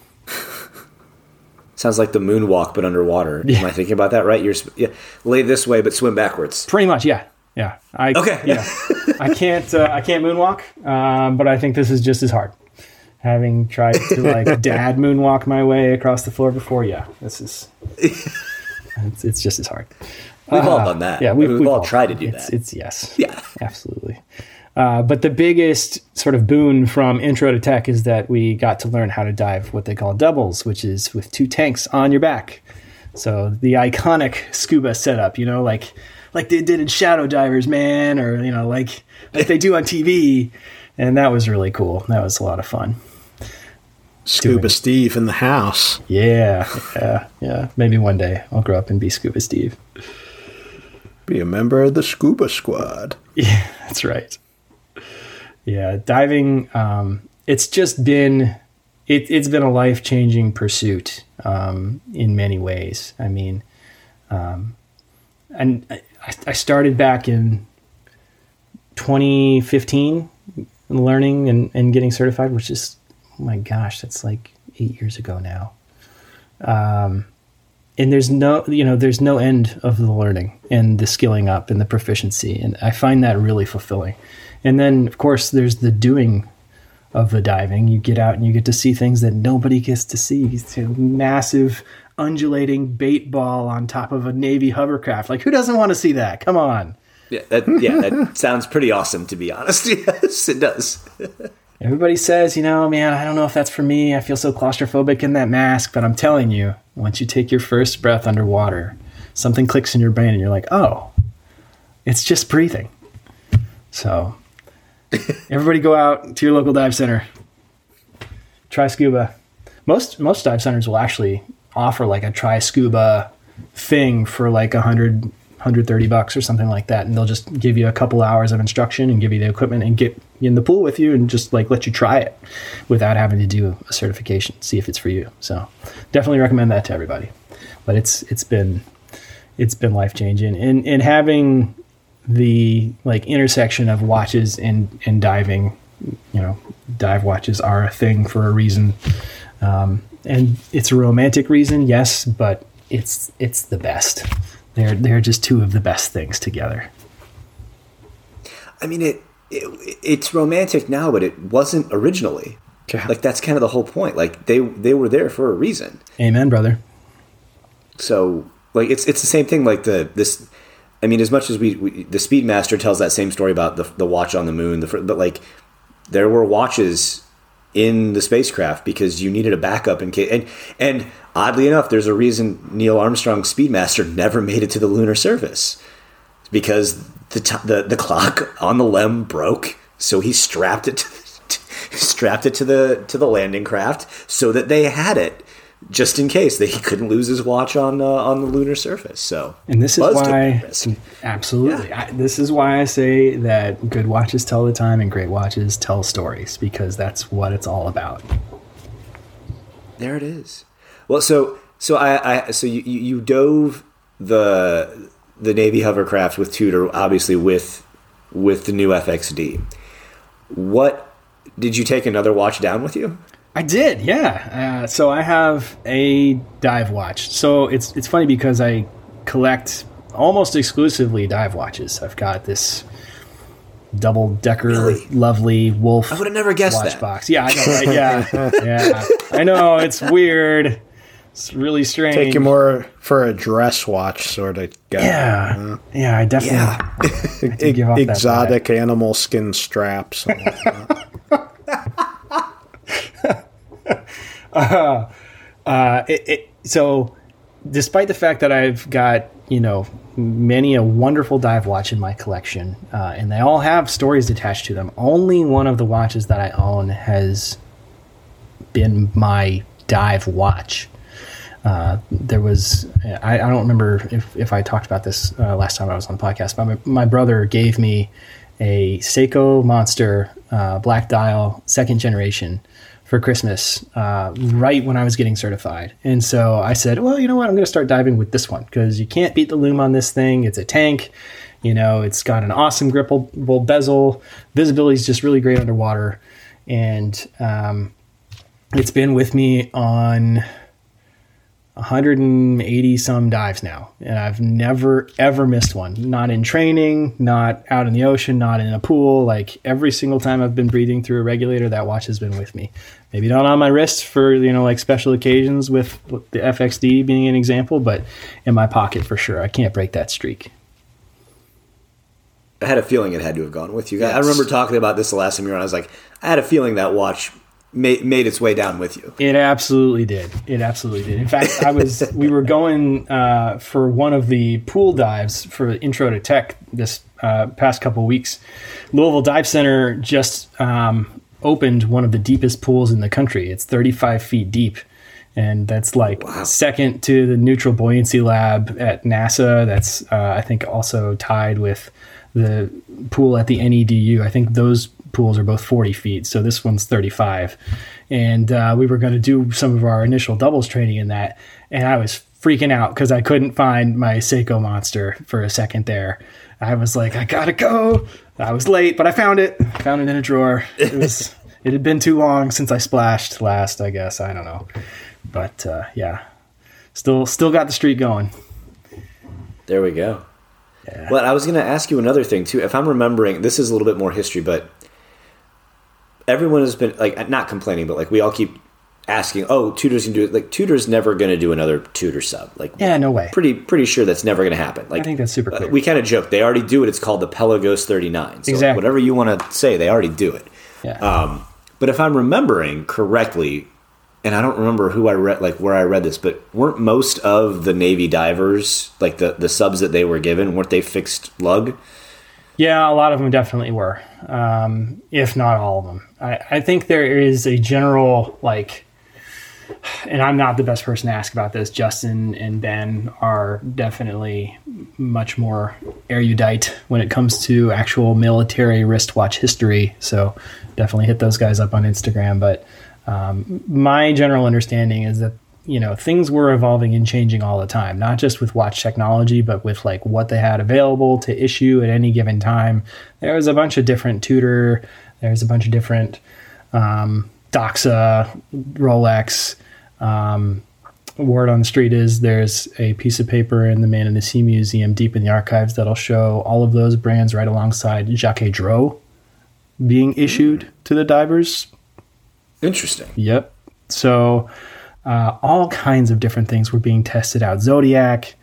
Sounds like the moonwalk, but underwater. Yeah. Am I thinking about that right? You're lay this way, but swim backwards. Pretty much, yeah. Okay. Yeah. I can't moonwalk, but I think this is just as hard. Having tried to dad moonwalk my way across the floor before, yeah, this is it's just as hard. We've all done that. Yeah, we've all tried to do that. It's yes. Yeah, absolutely. But the biggest sort of boon from Intro to Tech is that we got to learn how to dive what they call doubles, which is with two tanks on your back. So the iconic scuba setup, like they did in Shadow Divers, man, or like they do on TV, and that was really cool. That was a lot of fun. Scuba Steve in the house. Yeah. Maybe one day I'll grow up and be Scuba Steve. Be a member of the Scuba Squad. Yeah, that's right. Yeah, diving. It's just been it's been a life-changing pursuit in many ways. I mean, and I started back in 2015 learning and getting certified, which is, oh my gosh, that's like 8 years ago now. And there's no end of the learning and the skilling up and the proficiency. And I find that really fulfilling. And then, of course, there's the doing of the diving. You get out and you get to see things that nobody gets to see. These massive undulating bait ball on top of a Navy hovercraft. Like, who doesn't want to see that? Come on. Yeah, that sounds pretty awesome, to be honest. Yes, it does. Everybody says, man, I don't know if that's for me. I feel so claustrophobic in that mask. But I'm telling you, once you take your first breath underwater, something clicks in your brain and you're like, oh, it's just breathing. So everybody go out to your local dive center. Try scuba. Most dive centers will actually offer like a try scuba thing for like $130 or something like that. And they'll just give you a couple hours of instruction and give you the equipment and get you in the pool with you and just like let you try it without having to do a certification, see if it's for you. So definitely recommend that to everybody. But it's been life changing. And having the like intersection of watches and diving, dive watches are a thing for a reason. And it's a romantic reason, yes, but it's the best. They're just two of the best things together. I mean, it's romantic now, but it wasn't originally. Yeah. Like, that's kind of the whole point. Like, they were there for a reason. Amen, brother. So, like, it's the same thing. Like this. I mean, as much as the Speedmaster tells that same story about the watch on the moon, but like, there were watches in the spacecraft because you needed a backup in case. And oddly enough, there's a reason Neil Armstrong's Speedmaster never made it to the lunar surface, because the clock on the LEM broke, so he strapped it to the landing craft so that they had it just in case that he couldn't lose his watch on the lunar surface. So, and this is why, absolutely, yeah. This is why I say that good watches tell the time and great watches tell stories, because that's what it's all about. There it is. Well, so you dove the Navy hovercraft with Tudor, obviously with the new FXD. What did you take another watch down with you? I did, yeah. So I have a dive watch. So it's funny because I collect almost exclusively dive watches. I've got this double-decker, lovely Wolf. I would have never guessed watch that. Box. Yeah, I know, right? Yeah. I know, it's weird. It's really strange. Take you more for a dress watch sort of guy. Yeah, I definitely give off exotic animal skin straps. So despite the fact that I've got, many a wonderful dive watch in my collection, and they all have stories attached to them, only one of the watches that I own has been my dive watch. There was, I don't remember if I talked about this last time I was on the podcast, but my brother gave me a Seiko Monster Black Dial 2nd generation for Christmas, right when I was getting certified. And so I said, well, you know what? I'm going to start diving with this one, because you can't beat the loom on this thing. It's a tank. It's got an awesome grippable bezel. Visibility is just really great underwater. And it's been with me on 180 some dives now, and I've never ever missed one. Not in training, not out in the ocean, not in a pool. Like, every single time I've been breathing through a regulator, that watch has been with me. Maybe not on my wrist for like special occasions, with the FXD being an example, but in my pocket for sure. I can't break that streak. I had a feeling it had to have gone with you guys. Yes. I remember talking about this the last time you were on. I was like, I had a feeling that watch made its way down with you. It absolutely did. In fact, we were going for one of the pool dives for Intro to Tech this past couple weeks. Louisville Dive Center just opened one of the deepest pools in the country. It's 35 feet deep, and that's second to the Neutral Buoyancy Lab at NASA. That's I think also tied with the pool at the NEDU. I think those pools are both 40 feet, so this one's 35. And we were going to do some of our initial doubles training in that, and I was freaking out because I couldn't find my Seiko Monster for a second there. I was like, I gotta go. I was late, but I found it. Found it in a drawer. It had been too long since I splashed last, I guess. I don't know. But yeah, still got the streak going. There we go. Yeah. Well, I was going to ask you another thing too. If I'm remembering, this is a little bit more history, but everyone has been like not complaining, but like we all keep asking, oh, Tudor's gonna do it. Like Tudor's never going to do another Tudor sub. Like, yeah, no way. Pretty sure that's never going to happen. Like, I think that's super clear. We kind of joke they already do it. It's called the Pelagos 39. So exactly. Whatever you want to say, they already do it. Yeah. But if I'm remembering correctly, and I don't remember who I read, like where I read this, but weren't most of the Navy divers, like the subs that they were given, weren't they fixed lug? Yeah, a lot of them definitely were, if not all of them. I think there is a general, like, and I'm not the best person to ask about this. Justin and Ben are definitely much more erudite when it comes to actual military wristwatch history. So definitely hit those guys up on Instagram. But my general understanding is that, you know, things were evolving and changing all the time, not just with watch technology, but with like what they had available to issue at any given time. There was a bunch of different Tudor, there's a bunch of different Doxa, Rolex. Word on the street is there's a piece of paper in the Man in the Sea Museum deep in the archives that'll show all of those brands right alongside Jacques Dreux being issued to the divers. Interesting. Yep. So all kinds of different things were being tested out. Zodiac,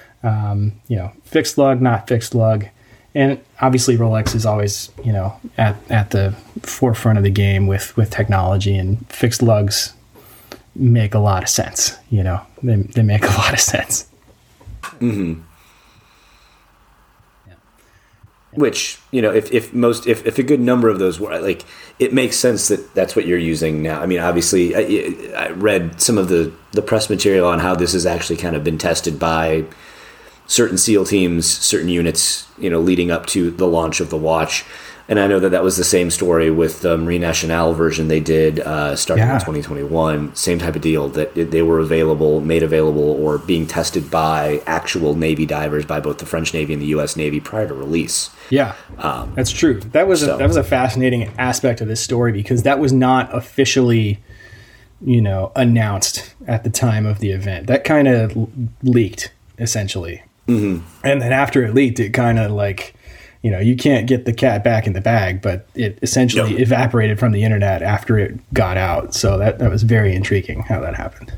fixed lug, not fixed lug. And obviously Rolex is always, at the forefront of the game with technology, and fixed lugs make a lot of sense. They make a lot of sense. Mm-hmm. Yeah. Which, if a good number of those were like, it makes sense that that's what you're using now. I mean, obviously I read some of the press material on how this has actually kind of been tested by certain SEAL teams, certain units, leading up to the launch of the watch. And I know that was the same story with the Marine Nationale version they did starting in 2021. Same type of deal, that they were made available, or being tested by actual Navy divers, by both the French Navy and the U.S. Navy prior to release. Yeah, that's true. That was a fascinating aspect of this story, because that was not officially, announced at the time of the event. That kind of leaked, essentially. Mm-hmm. And then after it leaked, it kind of like... you can't get the cat back in the bag, but it essentially evaporated from the internet after it got out. So that was very intriguing how that happened.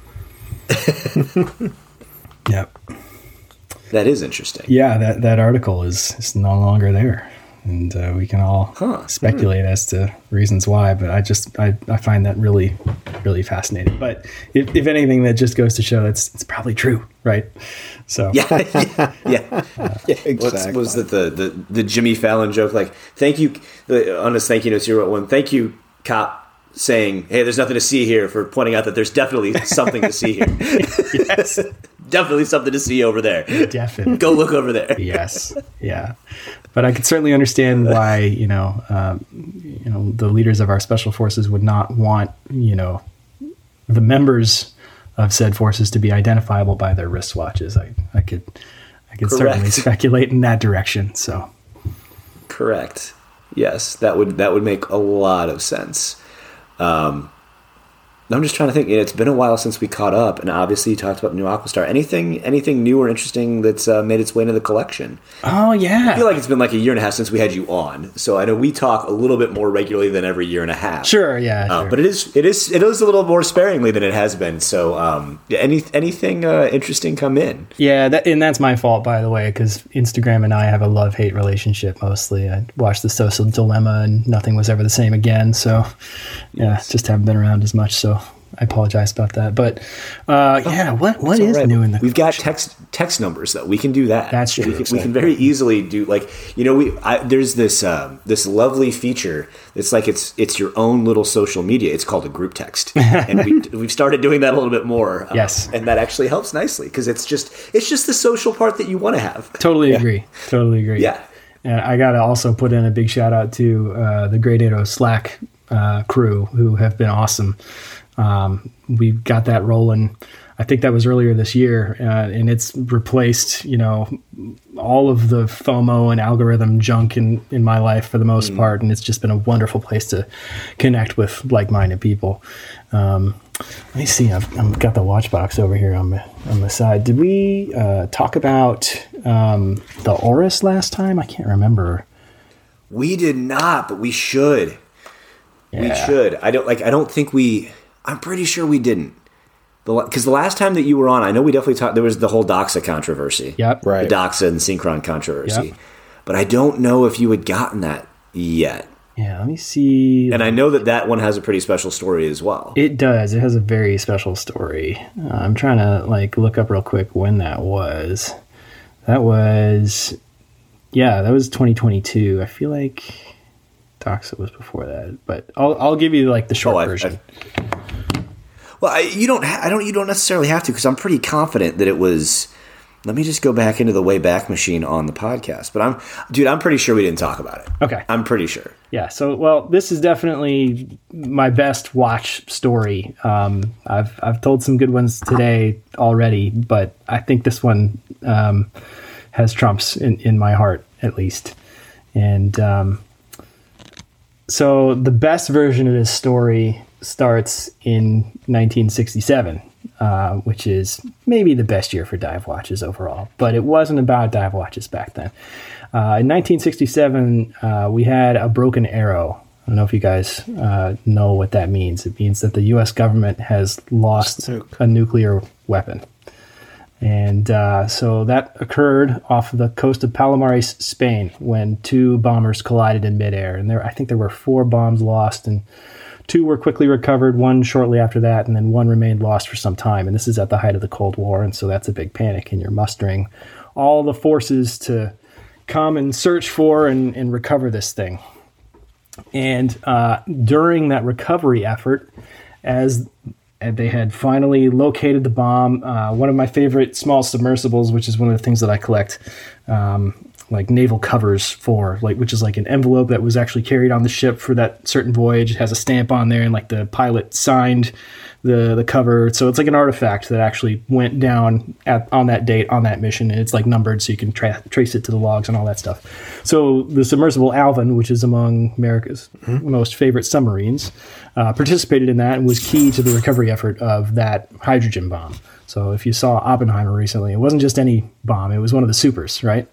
Yep. That is interesting. Yeah, that article is no longer there. And we can all speculate as to reasons why, but I find that really, really fascinating. But if anything, that just goes to show it's probably true, right? So yeah. Exactly. Was that the Jimmy Fallon joke? Like, thank you, on his thank you notes, you wrote one. Thank you, cop, saying, "Hey, there's nothing to see here," for pointing out that there's definitely something to see here. Yes. Definitely something to see over there. Definitely. Go look over there. Yes. Yeah. But I could certainly understand why, the leaders of our special forces would not want, the members of said forces to be identifiable by their wristwatches. I could certainly speculate in that direction. So. Correct. Yes, that would make a lot of sense. I'm just trying to think. It's been a while since we caught up, and obviously you talked about the new Aquastar. Anything new or interesting that's made its way into the collection? Oh, yeah. I feel like it's been like a year and a half since we had you on, so I know we talk a little bit more regularly than every year and a half. Sure, yeah. Sure. But it is a little more sparingly than it has been. So, anything interesting come in? Yeah, that's my fault, by the way, because Instagram and I have a love-hate relationship mostly. I watched The Social Dilemma, and nothing was ever the same again. So, just haven't been around as much. So. I apologize about that, but what is new in the? We've got text numbers though. We can do that. That's true. We can very easily do there's this lovely feature. It's like it's your own little social media. It's called a group text, and we've started doing that a little bit more. Yes, and that actually helps nicely because it's just the social part that you want to have. Totally agree. Yeah, and I gotta also put in a big shout out to the Great 80 Slack crew, who have been awesome. We got that rolling. I think that was earlier this year, and it's replaced, all of the FOMO and algorithm junk in my life for the most part, and it's just been a wonderful place to connect with like-minded people. Let me see. I've got the watch box over here on the side. Did we talk about the Oris last time? I can't remember. We did not, but we should. We should. I don't think we. I'm pretty sure we didn't. Because the last time that you were on, I know we definitely talked. There was the whole Doxa controversy. Yep. Right. The Doxa and Synchron controversy. Yep. But I don't know if you had gotten that yet. Yeah, let me see. And I know that one has a pretty special story as well. It does. It has a very special story. I'm trying to look up real quick when that was. That was 2022. I feel like Doxa was before that, but I'll give you the short version. You don't necessarily have to, because I'm pretty confident that it was. Let me just go back into the Wayback Machine on the podcast. But I'm pretty sure we didn't talk about it. Okay. I'm pretty sure. Yeah. So, this is definitely my best watch story. I've told some good ones today already, but I think this one has trumps in my heart, at least. And so the best version of this story starts in 1967. Which is maybe the best year for dive watches overall, but it wasn't about dive watches back then. In 1967, we had a broken arrow. I don't know if you guys know what that means. It means that the U.S. government has lost a nuclear weapon. And so that occurred off of the coast of Palomares, Spain, when two bombers collided in midair. And I think there were 4 bombs lost, and 2 were quickly recovered, 1 shortly after that, and then 1 remained lost for some time. And this is at the height of the Cold War, and so that's a big panic, and you're mustering all the forces to come and search for and recover this thing. And during that recovery effort, as they had finally located the bomb, one of my favorite small submersibles, which is one of the things that I collect, naval covers for, which is an envelope that was actually carried on the ship for that certain voyage. It has a stamp on there, and the pilot signed the cover. So it's an artifact that actually went down on that date on that mission, and it's numbered so you can trace it to the logs and all that stuff. So the submersible Alvin, which is among America's most favorite submarines, participated in that and was key to the recovery effort of that hydrogen bomb. So if you saw Oppenheimer recently, it wasn't just any bomb, it was one of the supers, right?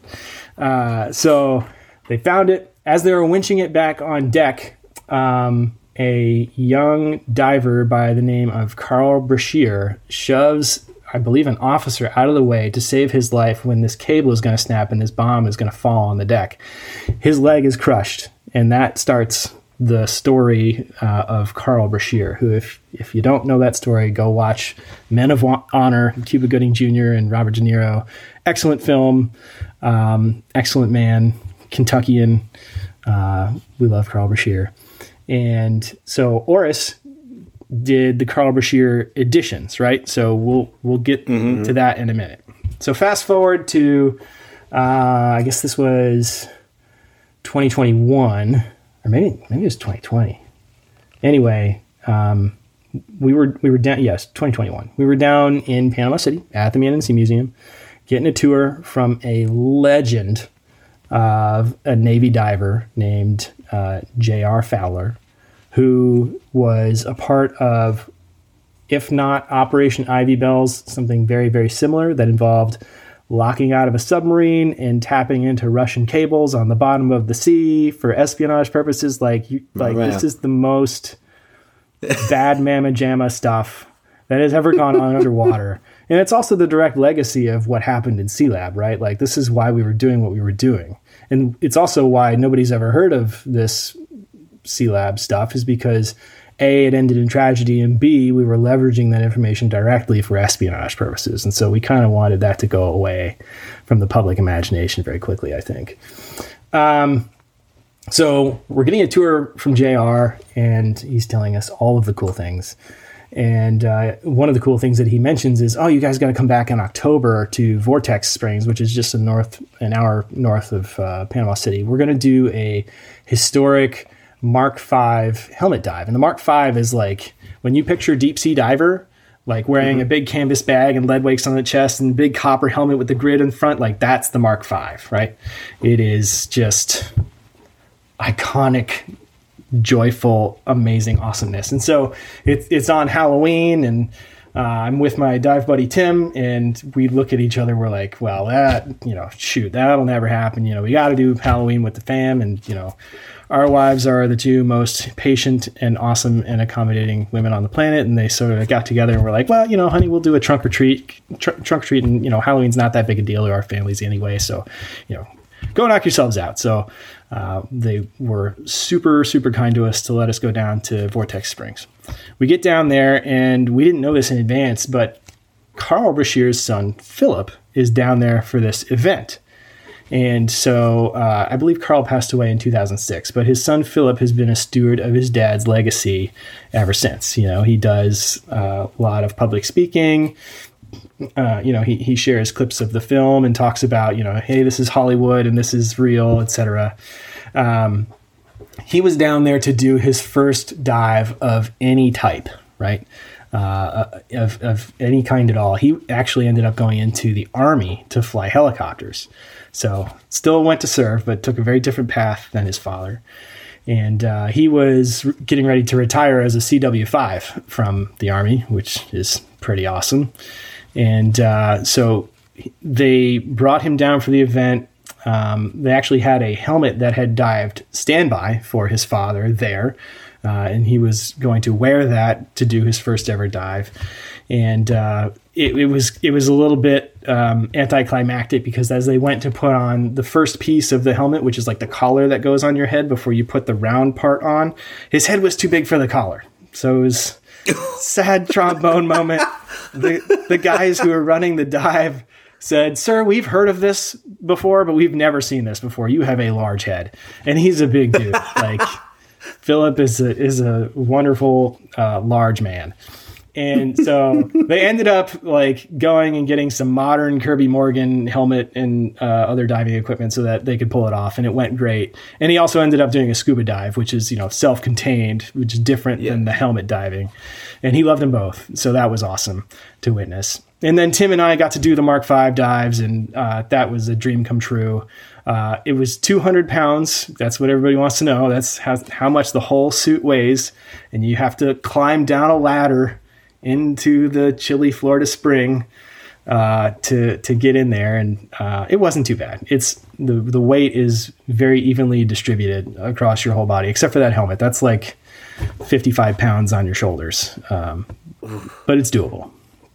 So they found it. As they were winching it back on deck, a young diver by the name of Carl Brashear shoves, I believe, an officer out of the way to save his life when this cable is going to snap and this bomb is going to fall on the deck. His leg is crushed, and that starts the story of Carl Brashear, who, if you don't know that story, go watch Men of Honor, Cuba Gooding Jr. and Robert De Niro. Excellent film, excellent man, Kentuckian. We love Carl Brashear. And so Oris did the Carl Brashear editions, right? So we'll get to that in a minute. So fast forward to, I guess this was 2021. Or maybe it was 2020. Anyway, we were down. Yes, 2021. We were down in Panama City at the Man and Sea Museum, getting a tour from a legend of a Navy diver named J.R. Fowler, who was a part of, if not Operation Ivy Bells, something very, very similar that involved locking out of a submarine and tapping into Russian cables on the bottom of the sea for espionage purposes. This is the most bad mamma jamma stuff that has ever gone on underwater. And it's also the direct legacy of what happened in Sea Lab, right? This is why we were doing what we were doing. And it's also why nobody's ever heard of this Sea Lab stuff, is because A, it ended in tragedy, and B, we were leveraging that information directly for espionage purposes. And so we kind of wanted that to go away from the public imagination very quickly, I think. So we're getting a tour from JR, and he's telling us all of the cool things. And one of the cool things that he mentions is, you guys got to come back in October to Vortex Springs, which is just an hour north of Panama City. We're going to do a historic Mark V helmet dive. And the Mark V is when you picture deep sea diver, wearing a big canvas bag and lead weights on the chest and big copper helmet with the grid in front, that's the Mark V, right? It is just iconic, joyful, amazing awesomeness. And so it's on Halloween, and I'm with my dive buddy Tim, and we look at each other. We're like, well, that'll never happen. We got to do Halloween with the fam, and our wives are the two most patient and awesome and accommodating women on the planet, and they sort of got together and were like, well, honey, we'll do a trunk or treat, and Halloween's not that big a deal to our families anyway, so go knock yourselves out. So they were super, super kind to us to let us go down to Vortex Springs. We get down there, and we didn't know this in advance, but Carl Brashear's son, Philip, is down there for this event. And so I believe Carl passed away in 2006, but his son, Philip, has been a steward of his dad's legacy ever since. He does a lot of public speaking. He shares clips of the film and talks about, hey, this is Hollywood and this is real, etc. He was down there to do his first dive of any type, right? Of any kind at all. He actually ended up going into the Army to fly helicopters. So still went to serve, but took a very different path than his father. And he was getting ready to retire as a CW5 from the Army, which is pretty awesome. And so they brought him down for the event. They actually had a helmet that had dived standby for his father there. And he was going to wear that to do his first ever dive. And it was a little bit anticlimactic, because as they went to put on the first piece of the helmet, which is like the collar that goes on your head before you put the round part on, his head was too big for the collar. So it was sad trombone moment. The guys who were running the dive said, "Sir, we've heard of this before, but we've never seen this before. You have a large head." And he's a big dude. Like, Philip is a wonderful, large man. And so they ended up like going and getting some modern Kirby Morgan helmet and other diving equipment so that they could pull it off. And it went great. And he also ended up doing a scuba dive, which is, self-contained, which is different than the helmet diving. And he loved them both. So that was awesome to witness. And then Tim and I got to do the Mark V dives, and that was a dream come true. It was 200 pounds. That's what everybody wants to know. That's how much the whole suit weighs. And you have to climb down a ladder into the chilly Florida spring to get in there. And it wasn't too bad. It's the weight is very evenly distributed across your whole body, except for that helmet. That's like 55 pounds on your shoulders. But it's doable.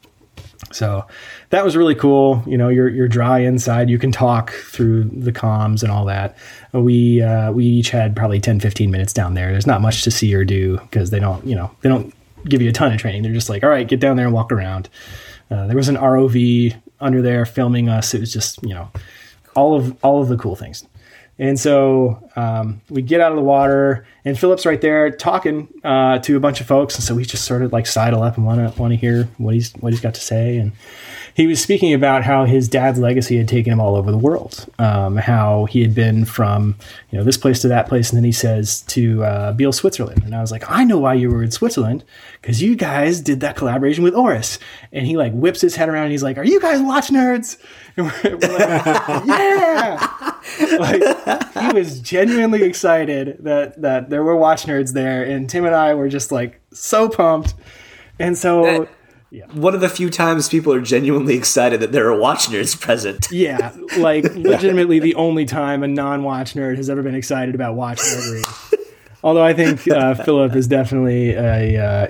So that was really cool. You're dry inside. You can talk through the comms and all that. We each had probably 10, 15 minutes down there. There's not much to see or do because they don't give you a ton of training. They're just like, all right, get down there and walk around. There was an ROV under there filming us. It was just, all of the cool things. And so we get out of the water, and Philip's right there talking to a bunch of folks. And so we just sort of like sidle up and want to hear what he's got to say. And he was speaking about how his dad's legacy had taken him all over the world, how he had been from this place to that place, and then he says to Biel, Switzerland. And I was like, I know why you were in Switzerland, because you guys did that collaboration with Oris. And he like whips his head around, and he's like, are you guys watch nerds? And we're like, yeah. Like, he was genuinely excited that there were watch nerds there, and Tim and I were just like so pumped. And so one of the few times people are genuinely excited that there are watch nerds present. Yeah, like legitimately the only time a non-watch nerd has ever been excited about watch nerdery. Although I think Philip is definitely a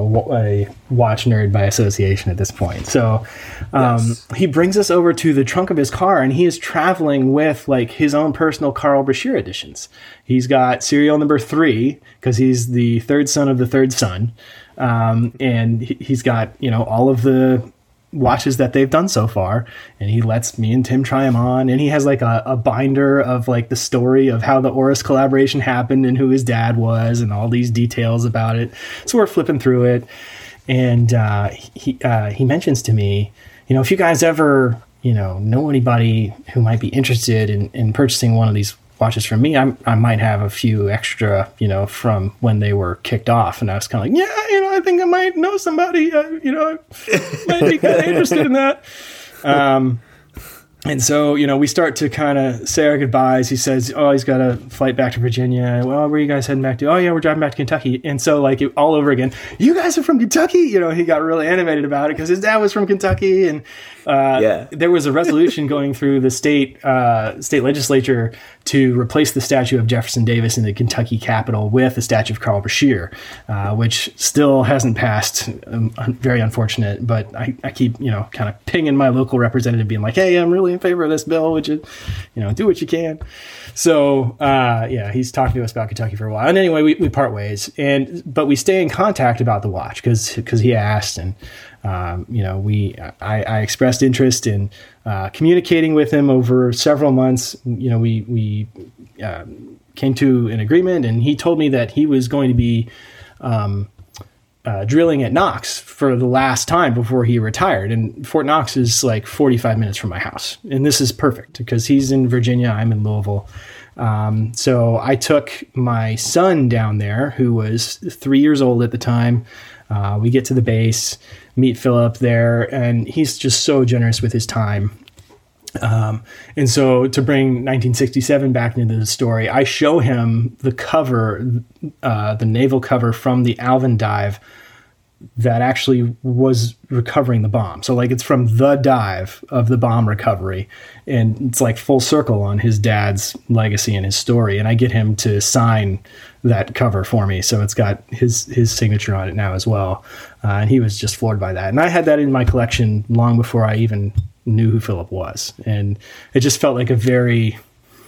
watch nerd by association at this point. So he brings us over to the trunk of his car, and he is traveling with like his own personal Carl Brashear editions. He's got serial number 3 because he's the third son of the third son. And he's got, all of the watches that they've done so far, and he lets me and Tim try them on. And he has like a binder of like the story of how the Oris collaboration happened and who his dad was and all these details about it. So we're flipping through it. And he mentions to me, if you guys ever, know anybody who might be interested in purchasing one of these watches from me, I might have a few extra, from when they were kicked off. And I was kind of like, I think I might know somebody, might be kind of interested in that. And so, we start to kind of say our goodbyes. He says, oh, he's got a flight back to Virginia. Well, where are you guys heading back to? Oh, yeah, we're driving back to Kentucky. And so, all over again, you guys are from Kentucky? He got really animated about it because his dad was from Kentucky. And there was a resolution going through the state legislature to replace the statue of Jefferson Davis in the Kentucky Capitol with a statue of Carl Brashear, which still hasn't passed. Very unfortunate. But I keep, kind of pinging my local representative being like, hey, I'm really in favor of this bill. Would you, do what you can. So, he's talking to us about Kentucky for a while. And anyway, we part ways, but we stay in contact about the watch because he asked, and, I expressed interest in communicating with him over several months. We came to an agreement, and he told me that he was going to be drilling at Knox for the last time before he retired. And Fort Knox is like 45 minutes from my house. And this is perfect because he's in Virginia, I'm in Louisville. So I took my son down there, who was 3 years old at the time. We get to the base, meet Philip there, and he's just so generous with his time. And so to bring 1967 back into the story, I show him the cover, the naval cover from the Alvin dive that actually was recovering the bomb. So it's from the dive of the bomb recovery, and it's like full circle on his dad's legacy and his story. And I get him to sign that cover for me. So it's got his signature on it now as well. And he was just floored by that. And I had that in my collection long before I even knew who Philip was. And it just felt like a very,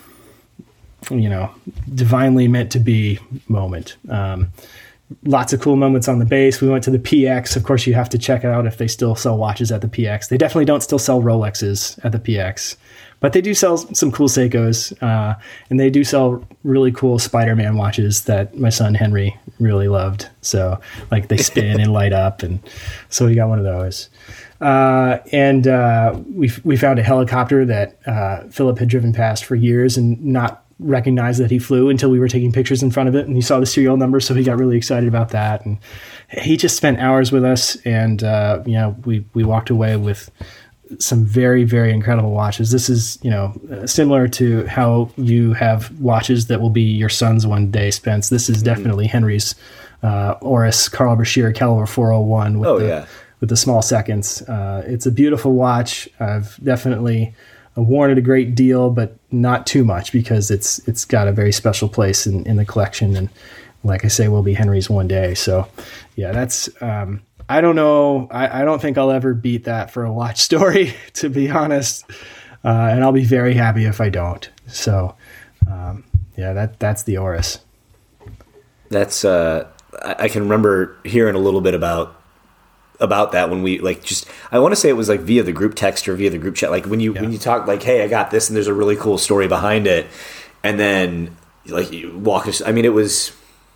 divinely meant to be moment. Lots of cool moments on the base. We went to the PX. Of course, you have to check out if they still sell watches at the PX. They definitely don't still sell Rolexes at the PX, but they do sell some cool Seikos, and they do sell really cool Spider-Man watches that my son Henry really loved. So they spin and light up, and so we got one of those. And we found a helicopter that Philip had driven past for years and not recognized that he flew until we were taking pictures in front of it, and he saw the serial number, so he got really excited about that. And he just spent hours with us, and we walked away with some very, very incredible watches. This is similar to how you have watches that will be your son's one day, Spence. This is definitely Henry's Oris Carl Brashear Caliber 401 with the small seconds. It's a beautiful watch. I've definitely worn it a great deal, but not too much because it's got a very special place in the collection. And like I say, will be Henry's one day. So yeah, that's, I don't know. I don't think I'll ever beat that for a watch story, to be honest. And I'll be very happy if I don't. So that's the Oris. That's, I can remember hearing a little bit about that when we I want to say it was via the group text or via the group chat. When you talk hey, I got this and there's a really cool story behind it. And then you walk us, I mean, it was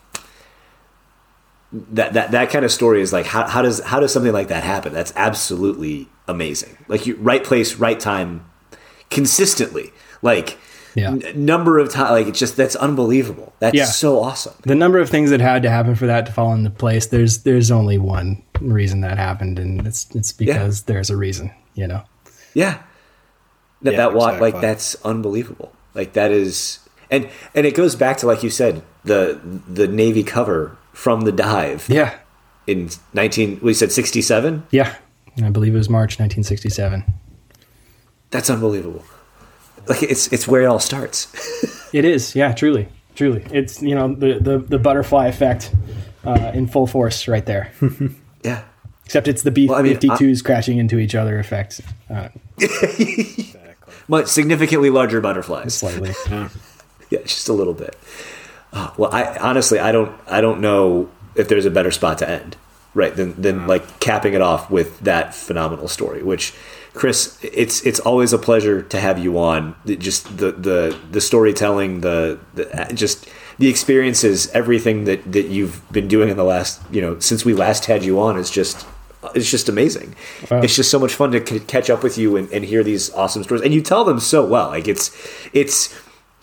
that kind of story is how does something like that happen? That's absolutely amazing. Right place, right time, consistently, number of times, it's just, that's unbelievable. That's so awesome. The number of things that had to happen for that to fall into place, there's only one reason that happened, and it's because there's a reason, that watch, that's unbelievable. That is, and it goes back to, like you said, the Navy cover from the dive in 67. I believe it was March 1967. That's unbelievable. It's where it all starts. It is, truly. It's the butterfly effect in full force right there. Yeah. Except it's the B-52s crashing into each other effect. Exactly. Much significantly larger butterflies. Slightly. Yeah, just a little bit. Well, I honestly don't know if there's a better spot to end, right? Than capping it off with that phenomenal story, which, Chris, it's always a pleasure to have you on. Just the storytelling, just the experiences, everything that you've been doing in the last, since we last had you on, it's just amazing. Wow. It's just so much fun to catch up with you and hear these awesome stories, and you tell them so well. It's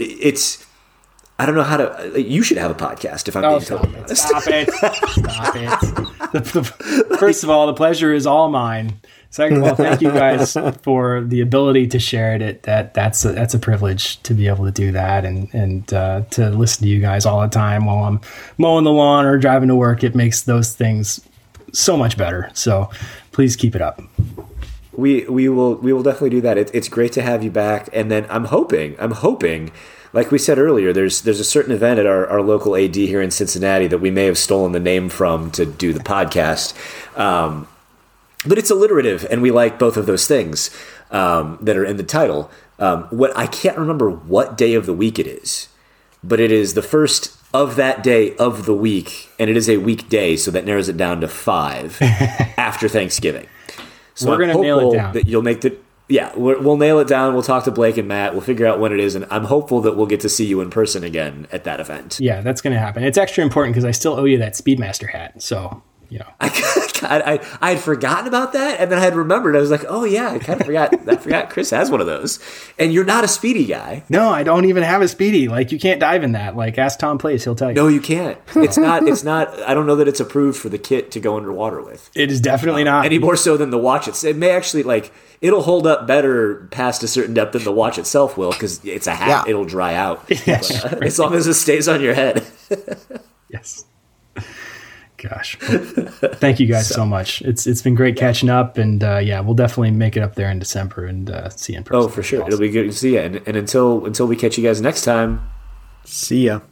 I don't know how to. You should have a podcast if I'm being totally honest. Stop it! First of all, the pleasure is all mine. Second of all, thank you guys for the ability to share it. That's a privilege to be able to do that and to listen to you guys all the time while I'm mowing the lawn or driving to work. It makes those things so much better. So please keep it up. We will definitely do that. It's great to have you back. And then I'm hoping, like we said earlier, there's a certain event at our local AD here in Cincinnati that we may have stolen the name from to do the podcast. But it's alliterative, and we like both of those things that are in the title. What I can't remember what day of the week it is, but it is the first of that day of the week, and it is a weekday, so that narrows it down to 5 after Thanksgiving. So we're going to nail it down. That you'll make we'll nail it down. We'll talk to Blake and Matt. We'll figure out when it is, and I'm hopeful that we'll get to see you in person again at that event. Yeah, that's going to happen. It's extra important because I still owe you that Speedmaster hat, so... I had forgotten about that, and then I had remembered. I was like, "Oh yeah, I kind of forgot. I forgot Chris has one of those." And you're not a Speedy guy. No, I don't even have a Speedy. Like, you can't dive in that. Like, ask Tom Place; he'll tell you. No, you can't. It's not. I don't know that it's approved for the kit to go underwater with. It is definitely not any more so than the watch. It may actually it'll hold up better past a certain depth than the watch itself will because it's a hat. Yeah. It'll dry out. Yes, but, as long as it stays on your head. Yes. Gosh, thank you guys so much. It's been great catching up, and we'll definitely make it up there in December and see you in person. Oh, for sure, it'll be good to see you. And until we catch you guys next time, see ya.